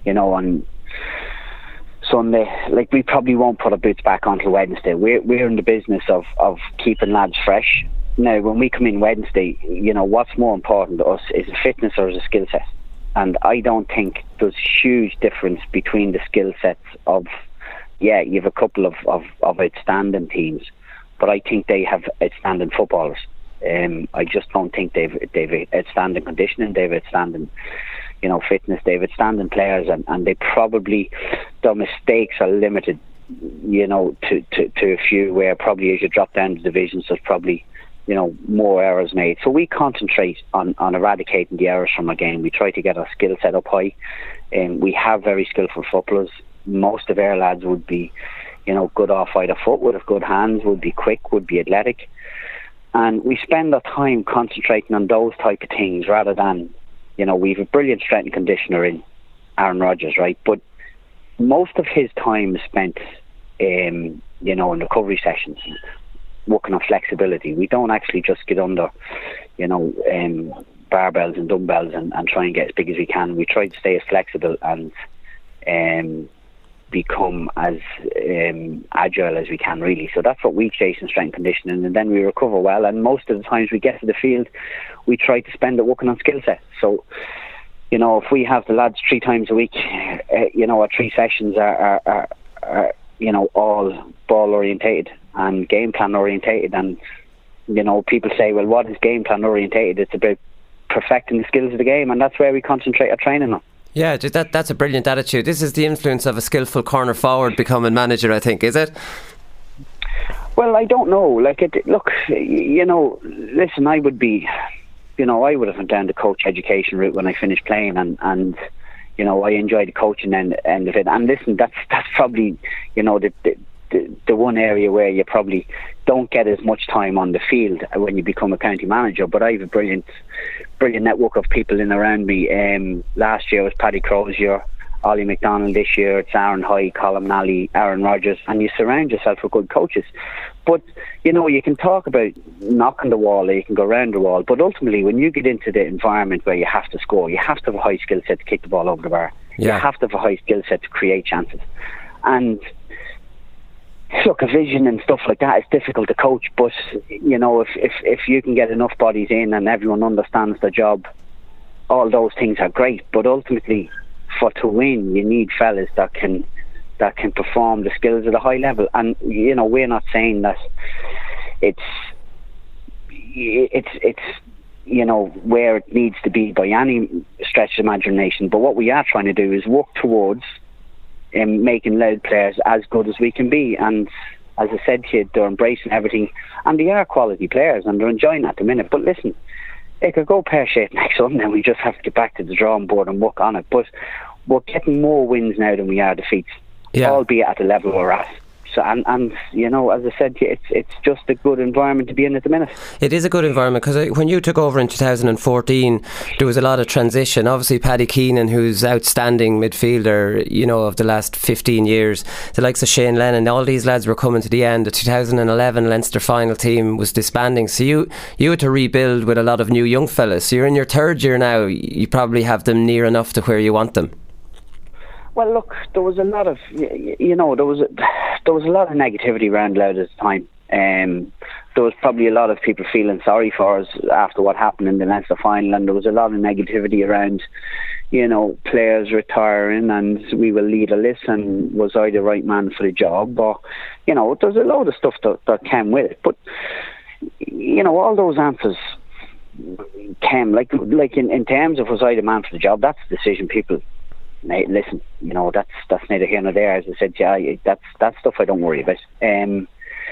Sunday, we probably won't put our boots back on until Wednesday. We're in the business of keeping lads fresh. Now, when we come in Wednesday, what's more important to us is a fitness or is a skill set. And I don't think there's huge difference between the skill sets of, you have a couple of outstanding teams, but I think they have outstanding footballers. I just don't think they've outstanding conditioning, they've outstanding, fitness, they've outstanding players, and they probably, the mistakes are limited, to a few where probably as you drop down the divisions, there's probably more errors made. So we concentrate on eradicating the errors from our game. We try to get our skill set up high, and we have very skillful footballers. Most of our lads would be good off either foot, would have good hands, would be quick, would be athletic, and we spend our time concentrating on those type of things rather than we've a brilliant strength and conditioner in Aaron Rodgers, right? But most of his time is spent in recovery sessions, working on flexibility. We don't actually just get under barbells and dumbbells and try and get as big as we can. We try to stay as flexible and become as agile as we can, really. So that's what we chase in strength conditioning, and then we recover well. And most of the times we get to the field, we try to spend it working on skill set. So if we have the lads 3 times a week, our 3 sessions are all ball orientated and game plan orientated, and people say, well, what is game plan orientated? It's about perfecting the skills of the game, and that's where we concentrate our training on. Yeah, that's a brilliant attitude. This is the influence of a skillful corner forward becoming manager, I think, is it? Well, I don't know. Like, look, you know, listen, I would have went down the coach education route when I finished playing, and you know, I enjoyed the coaching end of it. And listen, that's probably, you know, the one area where you probably don't get as much time on the field when you become a county manager. But I have a brilliant network of people in around me. Last year was Paddy Crozier, Ollie McDonald. This year it's Aaron Hoy, Colin Nally, Aaron Rodgers, and you surround yourself with good coaches. But you know, you can talk about knocking the wall, or you can go round the wall, but ultimately when you get into the environment where you have to score, you have to have a high skill set to kick the ball over the bar. You have to have a high skill set to create chances. And look, a vision and stuff like that is difficult to coach, but you know, if you can get enough bodies in and everyone understands the job, all those things are great. But ultimately, to win, you need fellas that can perform the skills at a high level. And you know, we're not saying that it's you know, where it needs to be by any stretch of imagination, but what we are trying to do is work towards making Louth players as good as we can be. And as I said to you, they're embracing everything, and they are quality players and they're enjoying it at the minute. But listen, it could go pear-shaped next Sunday, and we just have to get back to the drawing board and work on it. But we're getting more wins now than we are defeats, albeit at the level we're at. So, and you know, as I said, it's just a good environment to be in at the minute. It is a good environment, because when you took over in 2014, there was a lot of transition. Obviously, Paddy Keenan, who's outstanding midfielder, you know, of the last 15 years, the likes of Shane Lennon, all these lads were coming to the end. The 2011 Leinster final team was disbanding, so you had to rebuild with a lot of new young fellas. So you're in your third year now. You probably have them near enough to where you want them. Well, look, there was a lot of, you know, there was a lot of negativity around Louth at the time. There was probably a lot of people feeling sorry for us after what happened in the Leinster final, and there was a lot of negativity around, you know, players retiring and we will lead a list and was I the right man for the job, or, you know, there's a load of stuff that came with it. But, you know, all those answers came, like in terms of was I the man for the job, that's the decision people. Listen, you know, that's neither here nor there. As I said, that's stuff I don't worry about. The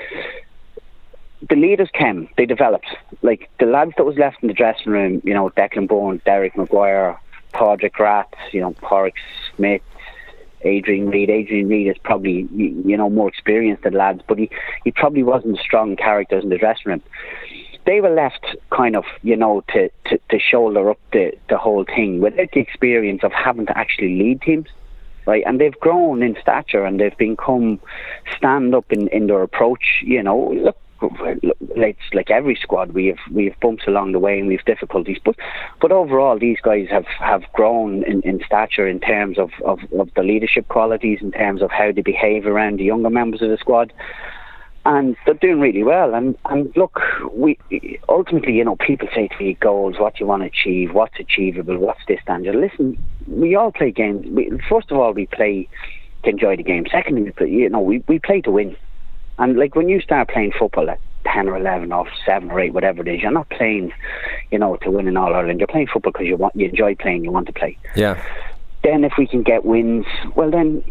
leaders came, they developed. Like the lads that was left in the dressing room, you know, Declan Bourne, Derek Maguire, Padraig Rath, you know, Porrick Smith, Adrian Reid. Adrian Reid is probably, you know, more experienced than lads, but he probably wasn't strong characters in the dressing room. They were left kind of, you know, to shoulder up the whole thing without the experience of having to actually lead teams, right? And they've grown in stature and they've become stand up in their approach. You know, look, it's like every squad, we have bumps along the way and we have difficulties, but overall these guys have grown in stature in terms of the leadership qualities, in terms of how they behave around the younger members of the squad. And they're doing really well. And look, we ultimately, you know, people say to me, goals, what you want to achieve, what's achievable, what's this standard. Listen, we all play games. First of all, we play to enjoy the game. Secondly, we play, you know, we play to win. And like when you start playing football at 10 or 11 or 7 or 8, whatever it is, you're not playing, you know, to win in All Ireland. You're playing football because you enjoy playing, you want to play. Yeah. Then if we can get wins, well then,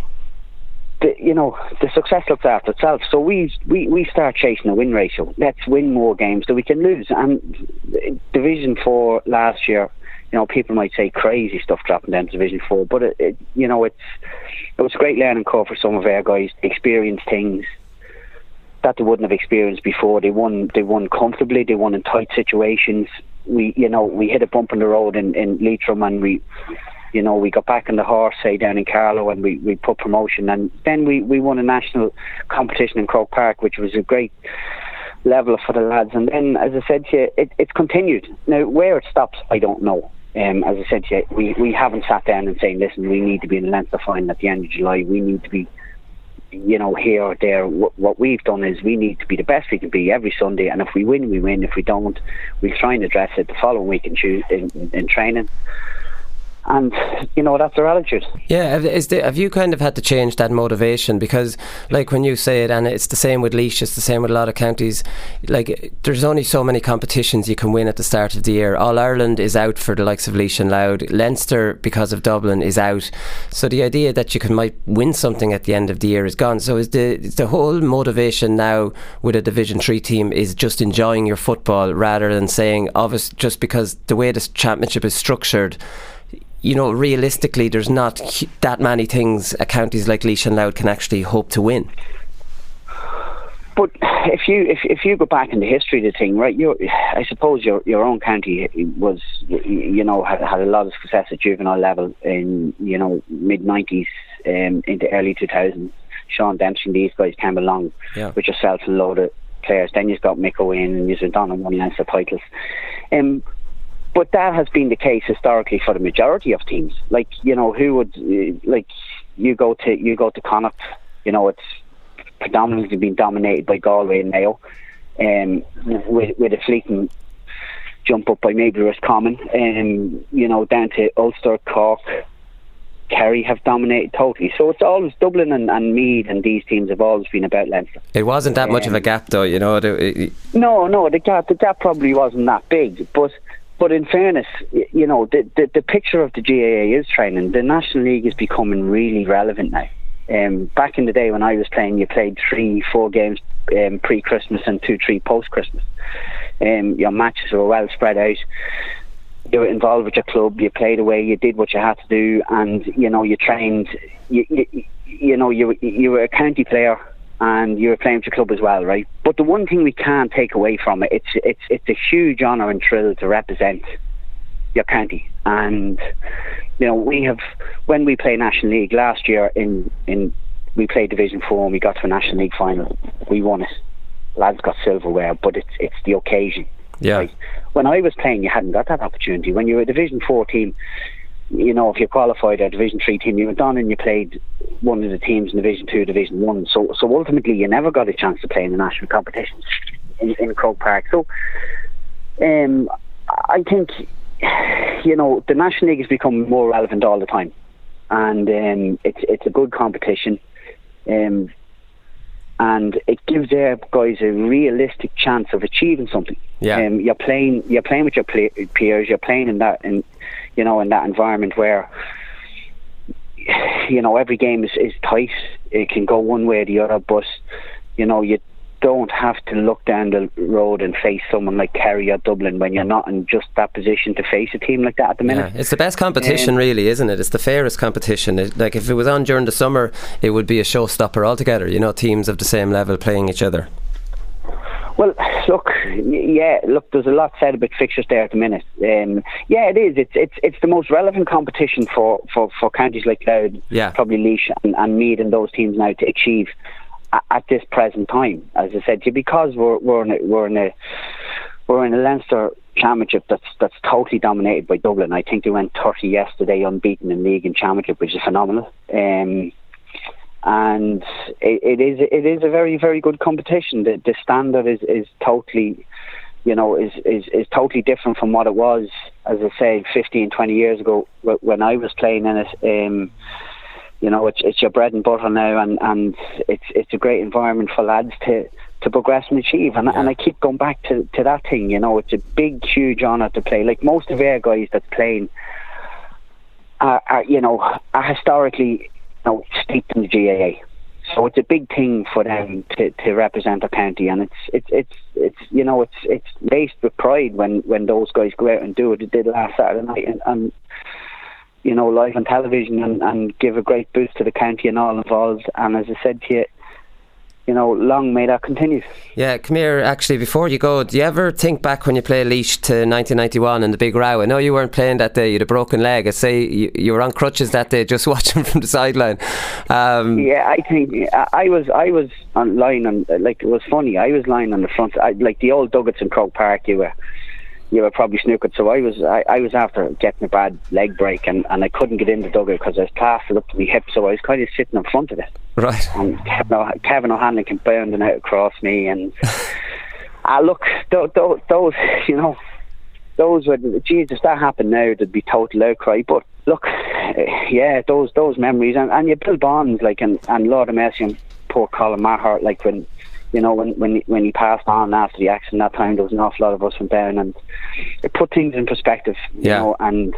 you know, the success looks after itself. So we start chasing a win ratio. Let's win more games that we can lose. And Division 4 last year, you know, people might say crazy stuff dropping down to Division 4, but you know, it was a great learning curve for some of our guys to experience things that they wouldn't have experienced before. They won comfortably. They won in tight situations. We hit a bump in the road in Leitrim, and we got back on the horse, say, down in Carlow, and we put promotion. And then we won a national competition in Croke Park, which was a great level for the lads. And then, as I said to you, it's continued. Now, where it stops, I don't know. As I said to you, we haven't sat down and saying, listen, we need to be in the Leinster final at the end of July. We need to be, you know, here or there. What we've done is we need to be the best we can be every Sunday. And if we win, we win. If we don't, we'll try and address it the following week in training. And, you know, that's their attitude. Yeah, have you kind of had to change that motivation? Because, like, when you say it, and it's the same with Laois, it's the same with a lot of counties, like, there's only so many competitions you can win at the start of the year. All-Ireland is out for the likes of Laois and Louth. Leinster, because of Dublin, is out. So the idea that you might win something at the end of the year is gone. So is the whole motivation now with a Division 3 team is just enjoying your football rather than saying, obviously, just because the way this championship is structured, you know, realistically, there's not that many things counties like Laois and Louth can actually hope to win. But if you go back in the history of the thing, right? I suppose your own county was, you know, had a lot of success at juvenile level in, you know, mid-90s into early 2000s. Sean Dempsey and these guys came along with yourself and a load of players. Then you've got Mick O'Wynne and you've done and won Leinster titles. But that has been the case historically for the majority of teams. Like, you know, who would, like, you go to Connacht, you know, it's predominantly been dominated by Galway and Mayo, with a fleeting jump up by maybe Roscommon, you know, down to Ulster, Cork, Kerry have dominated totally. So it's always Dublin and Meath and these teams have always been about Leinster. It wasn't that much of a gap, though, you know. No, the gap probably wasn't that big, But in fairness, you know, the picture of the GAA is training. The National League is becoming really relevant now. Back in the day when I was playing, you played 3-4 games pre-Christmas and 2-3 post-Christmas. Your matches were well spread out. You were involved with your club. You played away. You did what you had to do, and you know you trained. You know you were a county player. And you were playing with your club as well, right? But the one thing we can't take away from it, it's a huge honour and thrill to represent your county. And you know, when we play National League last year, we played Division 4 and we got to a National League final. We won it. Lads got silverware, but it's the occasion. Yeah. Right? When I was playing, you hadn't got that opportunity. When you were a Division 4 team, you know, if you qualified a Division 3 team, you went on and you played one of the teams in Division 2, Division 1. So ultimately, you never got a chance to play in the national competitions in Croke Park. So I think, you know, the National League is becoming more relevant all the time, and it's a good competition, and it gives their guys a realistic chance of achieving something. Yeah. You're playing with your peers. You're playing in that environment where, you know, every game is tight. It can go one way or the other, but you know, you don't have to look down the road and face someone like Kerry or Dublin when you're not in just that position to face a team like that at the minute. Yeah, it's the best competition, really, isn't it? It's the fairest competition. Like, if it was on during the summer, it would be a showstopper altogether. You know, teams of the same level playing each other. Well, look, there's a lot said about fixtures there at the minute. It is. It's the most relevant competition for counties like Louth, probably Laois and Meath and those teams now to achieve at this present time. As I said to you, because we're in a Leinster championship that's totally dominated by Dublin. I think they went 30 yesterday unbeaten in league and championship, which is phenomenal. And it is a very, very good competition. The standard is totally, you know, is totally different from what it was, as I say, 15, 20 years ago when I was playing in it. You know, it's your bread and butter now, and it's a great environment for lads to progress and achieve. And I keep going back to that thing. You know, it's a big, huge honour to play. Like most of our guys that's playing are historically, you know, steeped in the GAA, so it's a big thing for them to represent their county, and it's you know, it's laced with pride when those guys go out and do what they did last Saturday night and you know, live on television and give a great boost to the county and all involved. And as I said to you, you know, long may that continue. Yeah, come here, actually, before you go, do you ever think back when you played Laois to 1991 and the big row? I know you weren't playing that day, you had a broken leg. I say you were on crutches that day just watching from the sideline. I think I was lying on, like, it was funny, I was lying on the front, like the old Duggets in Croke Park, you were probably snookered. So I was after getting a bad leg break and I couldn't get in the dugout because I was plastered up to my hip, so I was kind of sitting in front of it. Right. And Kevin O'Hanlon came bounding out across me, and look, those, you know, those were, Jesus, that happened now, there'd be total outcry. But look, yeah, those memories, and you build bonds, like, and Lord of mercy, and poor Colin Maher, like, when he passed on after the accident that time, there was an awful lot of us went down, and it put things in perspective, you know, and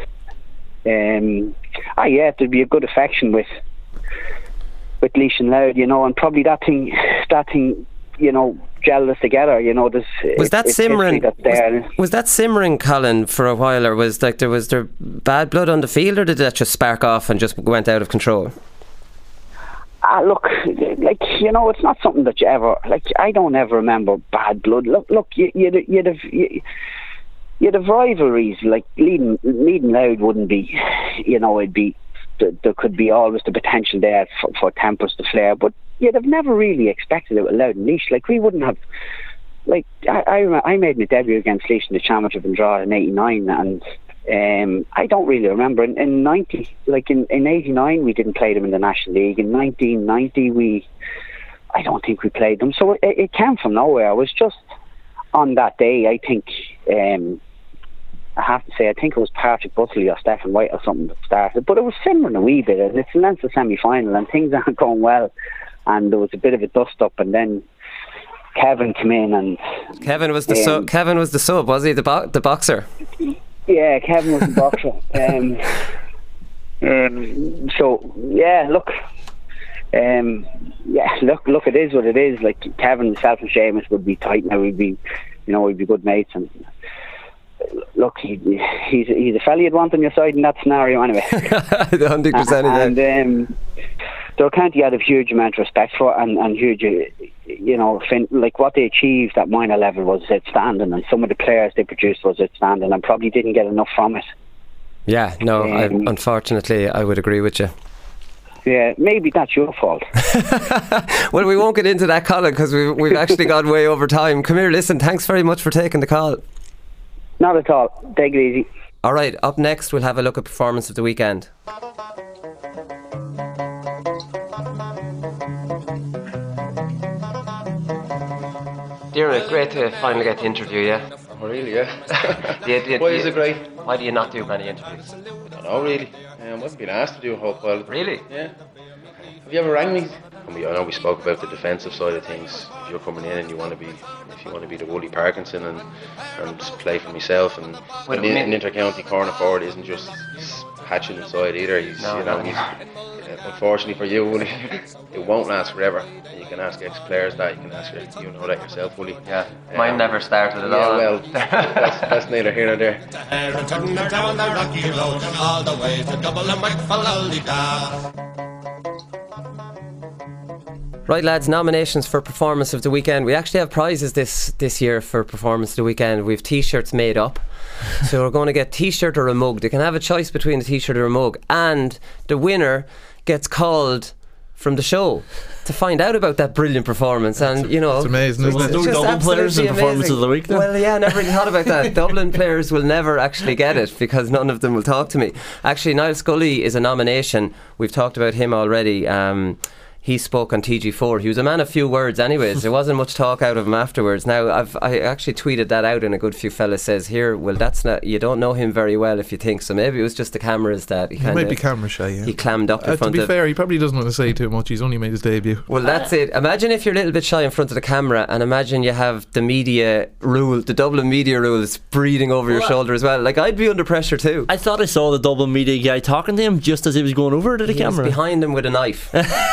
there'd be a good affection with Laois and Louth, you know, and probably that thing, you know, gelled us together, you know. Was that simmering? Was that simmering, Colin, for a while, or was there bad blood on the field, or did that just spark off and just went out of control? Look, like, you know, it's not something that you ever, like, I don't ever remember bad blood. Look, you'd have rivalries, like Leeds and Louth wouldn't be, you know, it'd be, there could be always the potential there for tempers to flare, but you'd have never really expected it with Louth and Laois. Like, we wouldn't have, like, I made my debut against Laois in the championship in Draw in '89, and I don't really remember. In 90, like in '89, we didn't play them in the National League. In 1990, I don't think we played them. So it came from nowhere. It was just on that day, I think, I have to say, I think it was Patrick Butley or Stephen White or something that started, but it was simmering a wee bit, and it's an Leinster semi-final, and things aren't going well, and there was a bit of a dust-up, and then Kevin came in, and Kevin was the sub, was he, the boxer? Yeah, Kevin was the boxer. So yeah, look, it is what it is. Like, Kevin, myself, and Seamus would be tight now. We'd be good mates, and look, he's a fella you'd want on your side in that scenario anyway. 100%. And Doug County had a huge amount of respect for, and huge, you know, like, what they achieved at minor level was outstanding, and some of the players they produced was outstanding, and probably didn't get enough from it. Yeah, no, unfortunately, I would agree with you. Yeah, maybe that's your fault. Well, we won't get into that, Colin, because we've actually gone way over time. Come here, listen, thanks very much for taking the call. Not at all. Take it easy. All right, up next we'll have a look at performance of the weekend. Diarmuid, great to finally get to interview you. Oh, really, yeah. Why is it great? Why do you not do many interviews? I don't know, really. I wasn't being asked to do a whole pile. Really? Yeah. Have you ever rang me? I know we spoke about the defensive side of things. If you're coming in and you want to be the Wooly Parkinson and play for myself, and an inter-county corner forward isn't just hatching inside either. He's unfortunately for you, Wooly, it won't last forever. You can ask ex-players that. You can ask you know that yourself, Wooly. Yeah, mine never started at all. Well, that's neither here nor there. Down the rocky road and all the way to Dublin and Right, lads, nominations for performance of the weekend. We actually have prizes this year for performance of the weekend. We have t-shirts made up. So we're going to get t-shirt or a mug. They can have a choice between a t-shirt or a mug, and the winner gets called from the show to find out about that brilliant performance. And you know, it's amazing, isn't it? No Dublin players in performance of the week then? Well, yeah, I never really thought about that. Dublin players will never actually get it because none of them will talk to me. Actually, Niall Scully is a nomination. We've talked about him already. He spoke on TG4. He was a man of few words anyways. There wasn't much talk out of him afterwards. Now, I actually tweeted that out, and a good few fellas says here, well, that's not, you don't know him very well if you think so. Maybe it was just the cameras that he might be camera shy, yeah. He clammed up in front of. To be fair, he probably doesn't want to say too much. He's only made his debut. Well, that's it. Imagine if you're a little bit shy in front of the camera, and imagine you have the media rule, the Dublin media rules breathing over your shoulder as well. Like, I'd be under pressure too. I thought I saw the Dublin media guy talking to him just as he was going over to the camera. He was behind him with a knife.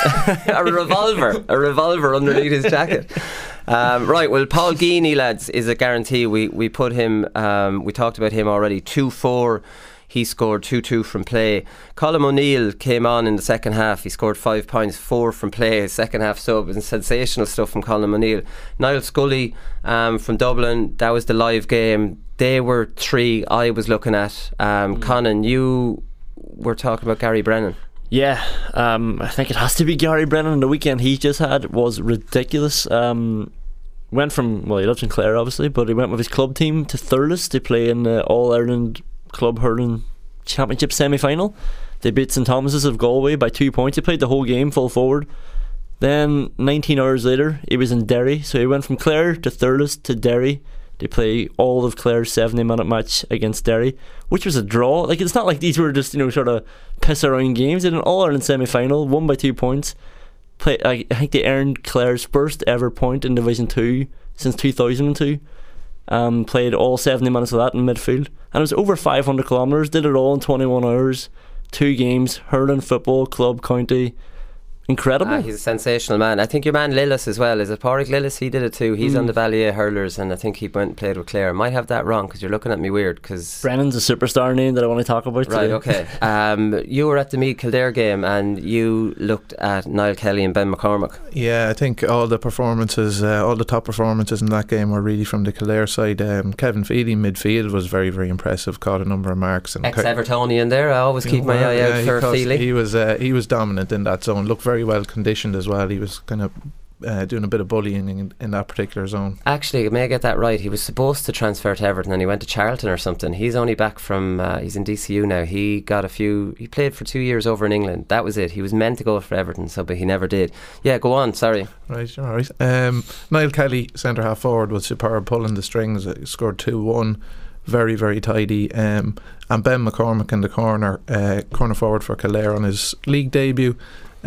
A revolver underneath his jacket. Right, well, Paul Geaney, lads, is a guarantee. We put him, we talked about him already, 2-4. He scored 2-2 from play. Colm O'Neill came on in the second half. He scored 5 points, 4 from play, second half sub, and sensational stuff from Colm O'Neill. Niall Scully from Dublin, that was the live game. They were 3 I was looking at. Conan, you were talking about Gary Brennan. Yeah, I think it has to be Gary Brennan. The weekend he just had was ridiculous. Went from, well, he lives in Clare obviously, but he went with his club team to Thurles to play in the All-Ireland Club Hurling Championship semi-final. They beat St Thomas's of Galway by 2 points. He played the whole game full forward. Then 19 hours later he was in Derry, so he went from Clare to Thurles to Derry They play all of Clare's 70-minute match against Derry, which was a draw. Like, it's not like these were just, sort of piss around games. They did an All-Ireland semi-final, won by 2 points. I think they earned Clare's first ever point in Division 2 since 2002. Played all 70 minutes of that in midfield, and it was over 500 kilometres. Did it all in 21 hours. 2 games, hurling, football, club, county. Incredible. He's a sensational man. I think your man Lillis as well. Is it Pádraig Lillis? He did it too. He's on the Ballier hurlers, and I think he went and played with Clare. I might have that wrong because you're looking at me weird. Because Brennan's a superstar name that I want to talk about right, today. okay. You were at the Meath Kildare game and you looked at Niall Kelly and Ben McCormack. Yeah, I think all the performances, all the top performances in that game were really from the Kildare side. Kevin Feely midfield was very, very impressive. Caught a number of marks. Ex-Evertonian there. I always keep my eye out for Feely. He was dominant in that zone. Looked very well conditioned as well. He was kind of doing a bit of bullying in that particular zone. Actually, may I get that right? He was supposed to transfer to Everton and he went to Charlton or something. He's only back from he's in DCU now. He played for 2 years over in England. That was it. He was meant to go for Everton, but he never did. Yeah, go on, sorry. Right, alright. Niall Kelly, centre half forward, was superb, pulling the strings. Scored 2-1, very, very tidy. And Ben McCormack in the corner forward for Kildare on his league debut.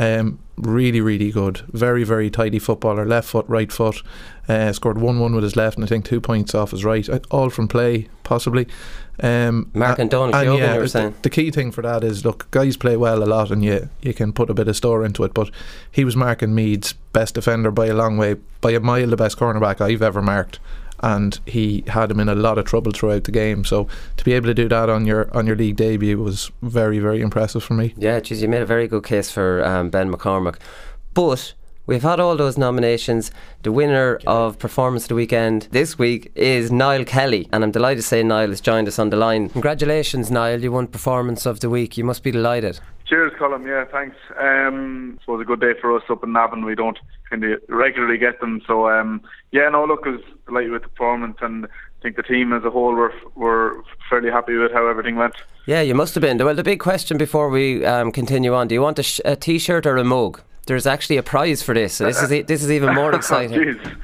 Really, really good. Very, very tidy footballer. Left foot, right foot. Scored 1-1 with his left and I think 2 points off his right. All from play, possibly. Mark and Donald, you were saying. The key thing for that is, look, guys play well a lot and you can put a bit of store into it, but he was marking Meath's best defender by a long way, by a mile the best cornerback I've ever marked, and he had him in a lot of trouble throughout the game. So to be able to do that on your league debut was very, very impressive for me. Yeah, geez, you made a very good case for Ben McCormack. But we've had all those nominations. The winner of Performance of the Weekend this week is Niall Kelly, and I'm delighted to say Niall has joined us on the line. Congratulations, Niall, you won Performance of the Week. You must be delighted. Cheers, Colin. Yeah, thanks. It was a good day for us up in Navan. We don't kind of regularly get them, so I was delighted with the performance, and I think the team as a whole were fairly happy with how everything went. Yeah, you must have been. Well, the big question before we continue on: do you want a T-shirt or a mug? There's actually a prize for this. So this is even more exciting.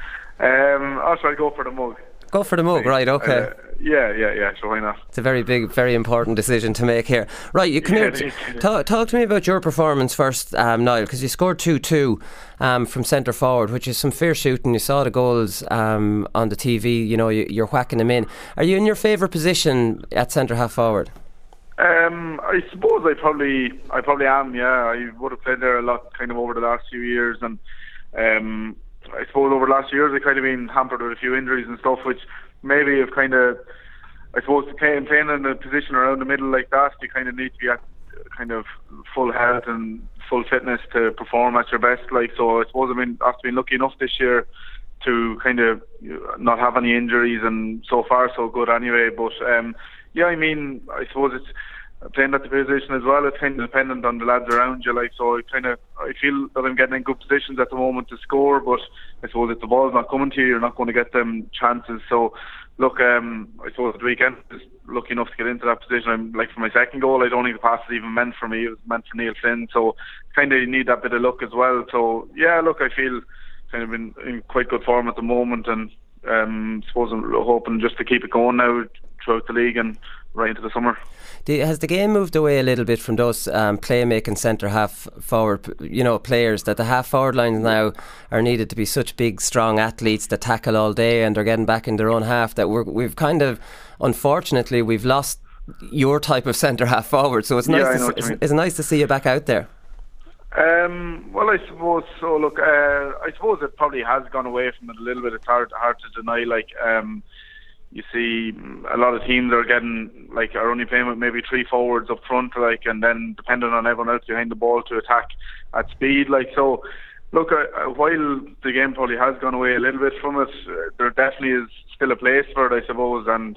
I'll try to go for the mug. Go for the mug, right? Okay. Yeah. So why not? It's a very big, very important decision to make here. Right, you come here. Talk to me about your performance first, Niall, because you scored 2-2 from centre forward, which is some fair shooting. You saw the goals on the TV. You're whacking them in. Are you in your favourite position at centre half forward? I suppose I probably am. Yeah, I would have played there a lot, kind of over the last few years, and I suppose over the last few years I kind of been hampered with a few injuries and stuff, which maybe have kind of, I suppose, playing in a position around the middle like that, you kind of need to be at kind of full health and full fitness to perform at your best. So I suppose I've been lucky enough this year to kind of not have any injuries, and so far so good anyway. But I suppose it's playing at the position as well. It's kind of dependent on the lads around you. So I feel that I'm getting in good positions at the moment to score, but I suppose if the ball's not coming to you, you're not going to get them chances. So look, I suppose the weekend is lucky enough to get into that position. For my second goal, I don't think the pass is even meant for me. It was meant for Neil Flynn. So kind of need that bit of luck as well. So yeah, look, I feel kind of in quite good form at the moment, and suppose I'm hoping just to keep it going now throughout the league and right into the summer. Has the game moved away a little bit from those playmaking centre half forward players, that the half forward lines now are needed to be such big strong athletes that tackle all day and they're getting back in their own half, that we've kind of, unfortunately, we've lost your type of centre half forward, so it's nice to see you back out there. Well, I suppose so. Look, I suppose it probably has gone away from it a little bit. It's hard to deny. You see a lot of teams are only playing with maybe 3 forwards up front, and then depending on everyone else behind the ball to attack at speed. So, look, while the game probably has gone away a little bit from it, there definitely is still a place for it, I suppose. And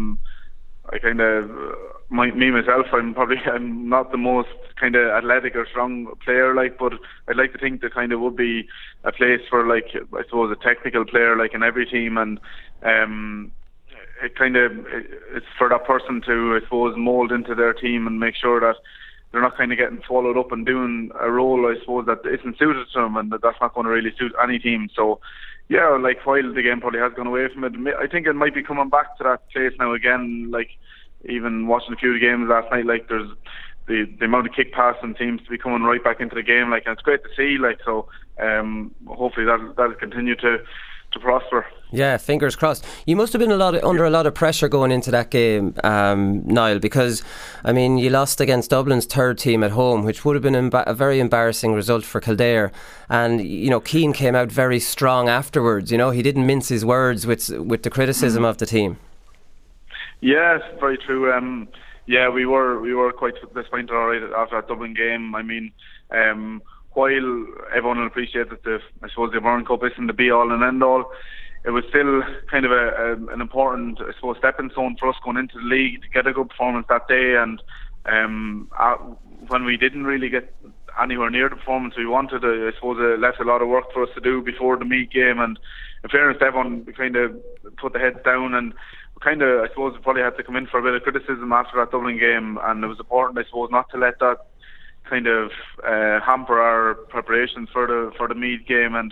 I kind of, myself, I'm not the most kind of athletic or strong player, but I'd like to think there kind of would be a place for, I suppose, a technical player, in every team, and it's for that person to, I suppose, mould into their team and make sure that they're not kind of getting swallowed up and doing a role, I suppose, that isn't suited to them, and that's not going to really suit any team. So Yeah, like while the game probably has gone away from it, I think it might be coming back to that place now again. Like even watching a few of the games last night, like there's the amount of kick passing seems to be coming right back into the game. Like, and it's great to see. Like, so hopefully that'll continue to prosper. Yeah, fingers crossed. You must have been under a lot of pressure going into that game, Niall, because I mean you lost against Dublin's third team at home, which would have been a very embarrassing result for Kildare. And you know, Keane came out very strong afterwards. You know, he didn't mince his words with the criticism of the team. Yes, very true. Yeah, we were quite disappointed alright after that Dublin game. I mean, while everyone will appreciate that I suppose the Byrne Cup isn't the be all and end all, it was still kind of an important, I suppose, stepping stone for us going into the league to get a good performance that day. And when we didn't really get anywhere near the performance we wanted, I suppose it left a lot of work for us to do before the Meath game. And in fairness to everyone, we kind of put the heads down and kind of, I suppose, we probably had to come in for a bit of criticism after that Dublin game. And it was important, I suppose, not to let that kind of hamper our preparations for the Meath game. And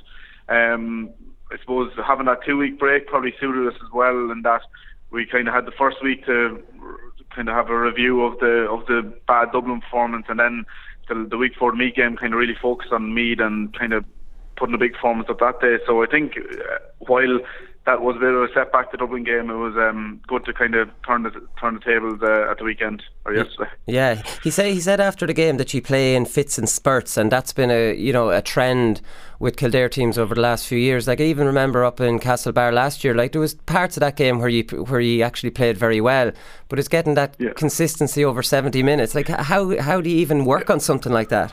I suppose having that 2-week break probably suited us as well, in that we kind of had the first week to kind of have a review of the bad Dublin performance, and then the week before the Meath game kind of really focused on Meath and kind of putting a big performance up that day. So I think while that was a bit of a setback, the Dublin game, it was good to kind of turn the tables at the weekend or yesterday. Yeah, he said after the game that you play in fits and spurts, and that's been a trend with Kildare teams over the last few years. Like I even remember up in Castlebar last year, like there was parts of that game where you actually played very well, but it's getting that consistency over 70 minutes. Like how do you even work on something like that?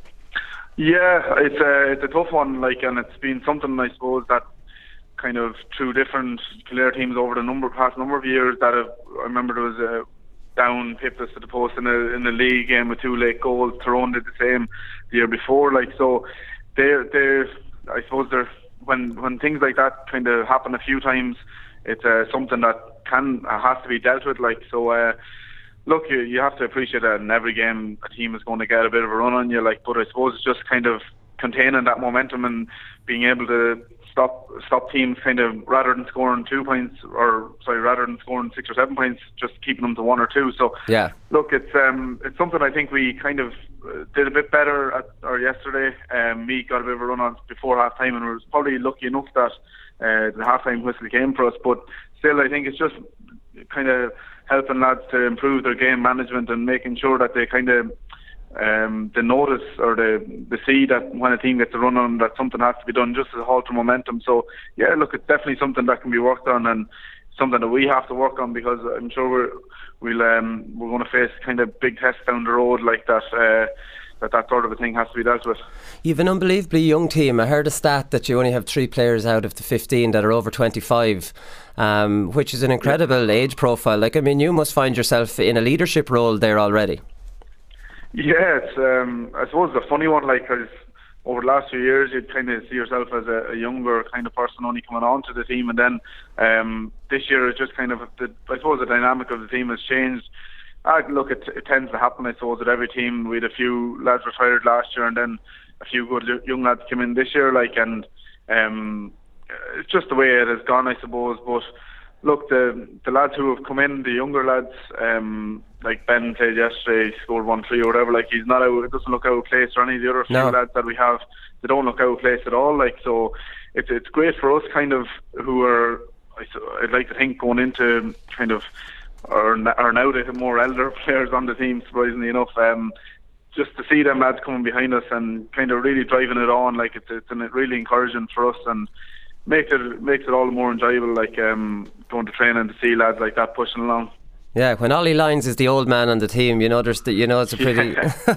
Yeah, it's a tough one. Like, and it's been something, I suppose, that kind of through different Kildare teams over the past number of years that I remember there was a down Piplis to the post in the league game with 2 late goals. Tyrone did the same the year before. Like, so they're I suppose when things like that kind of happen a few times, it's something that has to be dealt with. Like, so look, you have to appreciate that in every game a team is going to get a bit of a run on you. Like, but I suppose it's just kind of containing that momentum and being able to stop teams kind of rather than scoring 2 points, rather than scoring 6 or 7 points, just keeping them to 1 or 2. So yeah, look, it's something I think we kind of did a bit better yesterday. Meath got a bit of a run on before half time, and we were probably lucky enough that the half time whistle came for us. But still, I think it's just kind of helping lads to improve their game management and making sure that they kind of they notice or they see that when a team gets a run on, that something has to be done just to halt the momentum. So yeah, look, it's definitely something that can be worked on and something that we have to work on, because I'm sure we're going to face kind of big tests down the road like that. That sort of a thing has to be dealt with. You've an unbelievably young team. I heard a stat that you only have 3 players out of the 15 that are over 25, which is an incredible age profile. Like, I mean, you must find yourself in a leadership role there already. Yeah, it's I suppose it's a funny one, like, because over the last few years you'd kind of see yourself as a younger kind of person only coming on to the team, and then this year it's just kind of I suppose the dynamic of the team has changed. Look, it tends to happen, I suppose, at every team. We had a few lads retired last year, and then a few good young lads came in this year, like, and it's just the way it has gone, I suppose. But look, the lads who have come in, the younger lads, like Ben played yesterday, he scored 1-3 or whatever. Like, he's not out. It doesn't look out of place, or any of the other few lads that we have. They don't look out of place at all. Like, so it's great for us, kind of, who are, I'd like to think, going into kind of are now the more elder players on the team, surprisingly enough. Just to see them lads coming behind us and kind of really driving it on, like, it's really encouraging for us and makes it all the more enjoyable, like, going to training to see lads like that pushing along. Yeah, when Ollie Lyons is the old man on the team, it's a pretty.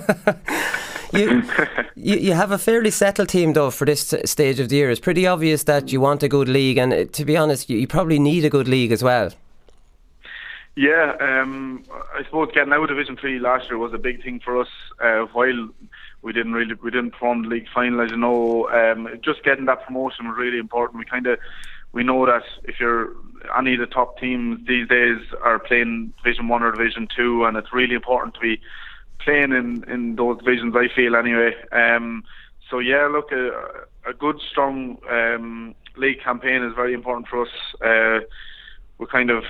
You have a fairly settled team though for this stage of the year. It's pretty obvious that you want a good league, and to be honest, you probably need a good league as well. Yeah, I suppose getting out of Division 3 last year was a big thing for us. While we didn't perform the league final, as you know, just getting that promotion was really important. We know that if you're any of the top teams these days are playing Division 1 or Division 2, and it's really important to be playing in those divisions, I feel, anyway. So yeah, look, a good strong league campaign is very important for us. We kind of,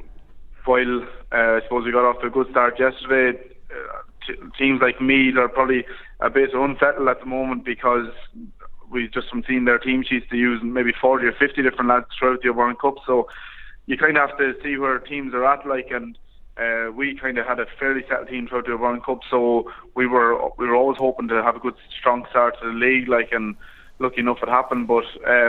while I suppose we got off to a good start yesterday, teams like Meath are probably a bit unsettled at the moment because we just from seeing their team sheets to use maybe 40 or 50 different lads throughout the O'Byrne Cup. So you kind of have to see where teams are at, like, and we kind of had a fairly settled team throughout the O'Byrne Cup, so we were always hoping to have a good strong start to the league, like, and lucky enough it happened. But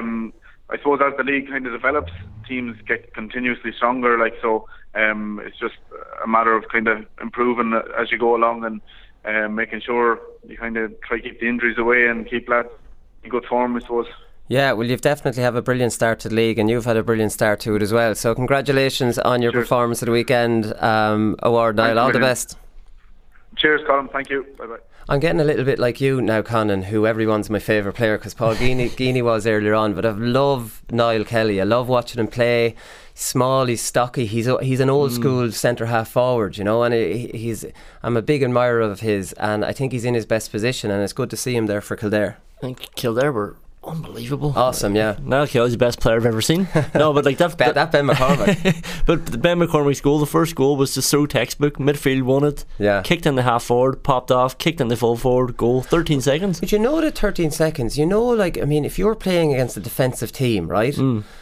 I suppose as the league kind of develops, teams get continuously stronger, like, so it's just a matter of kind of improving as you go along and making sure you kind of try to keep the injuries away and keep lads in good form, I suppose. Yeah, well, you've definitely have a brilliant start to the league, and you've had a brilliant start to it as well. So congratulations on your performance at the weekend, Award, Niall. All the best. Cheers, Colin. Thank you. Bye-bye. I'm getting a little bit like you now, Conan, who everyone's my favourite player, because Paul Geaney was earlier on, but I love Niall Kelly. I love watching him play. He's small, he's stocky, he's an old school centre half forward, you know, and I'm a big admirer of his, and I think he's in his best position, and it's good to see him there for Kildare. I think Kildare were unbelievable. Awesome, yeah. Niall Kelly's the best player I've ever seen. No, but like that Ben McCormack. But the Ben McCormack's goal, the first goal, was just so textbook. Midfield won it. Yeah. Kicked in the half forward, popped off, kicked in the full forward, goal. 13 seconds. But you know the 13 seconds. You know, like, I mean, if you're playing against a defensive team, right?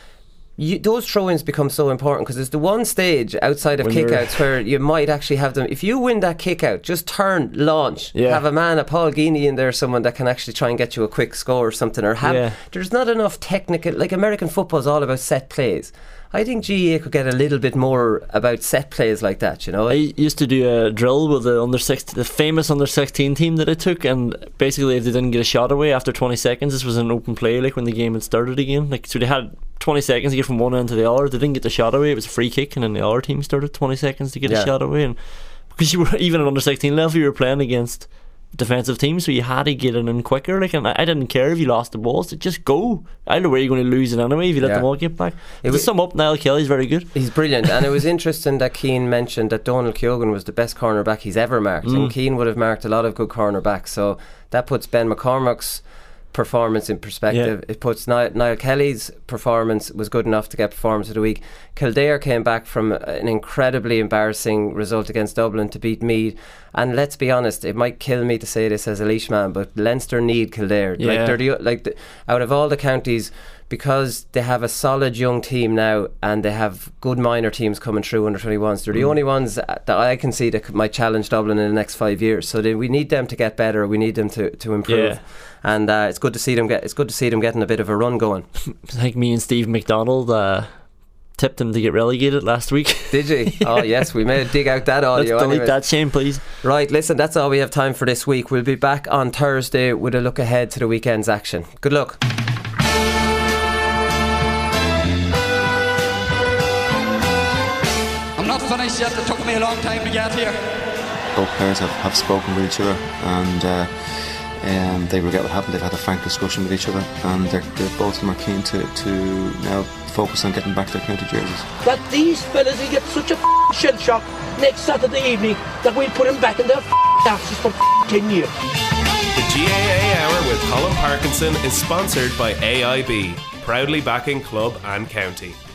Those throw-ins become so important, because it's the one stage outside of kick-outs where you might actually have them. If you win that kick-out, just turn, launch, have a Paul Geaney in there, someone that can actually try and get you a quick score or something, or have there's not enough technical, like American football is all about set plays. I think GAA could get a little bit more about set plays like that, you know. I used to do a drill with the famous under 16 team that I took, and basically if they didn't get a shot away after 20 seconds, this was an open play, like when the game had started again, like, so they had 20 seconds to get from one end to the other. They didn't get the shot away, it was a free kick, and then the other team started 20 seconds to get a shot away, and because you were even at under 16 level, you were playing against defensive teams, so you had to get it in quicker, like, and I didn't care if you lost the ball, so just go. I don't know where you're going to lose it anyway if you let them all get back. To sum up, Niall Kelly's very good. He's brilliant, and it was interesting that Keane mentioned that Donald Keoghan was the best cornerback he's ever marked, and Keane would have marked a lot of good cornerbacks, so that puts Ben McCormack's performance in perspective. It puts Niall Kelly's performance was good enough to get performance of the week. Kildare came back from an incredibly embarrassing result against Dublin to beat Meath, and let's be honest, it might kill me to say this as a Laois man, but Leinster need Kildare. Out of all the counties, because they have a solid young team now and they have good minor teams coming through under 21s, they're the only ones that I can see that might challenge Dublin in the next 5 years, so we need them to get better, we need them to improve, and it's good to see them getting a bit of a run going. Like me and Steve McDonald tipped them to get relegated last week. Did you? Oh yes, we may dig out that audio. Let's delete that, Shane, please. Right, listen, that's all we have time for this week. We'll be back on Thursday with a look ahead to the weekend's action. Good luck. I'm not finished yet. It took me a long time to get here. Both players have spoken with each other, and they regret what happened. They've had a frank discussion with each other, and both of them are keen to now focus on getting back their county jerseys. That these fellas will get such a shell shock next Saturday evening that we'll put them back in their asses for 10 years. The GAA Hour with Colin Parkinson is sponsored by AIB, proudly backing club and county.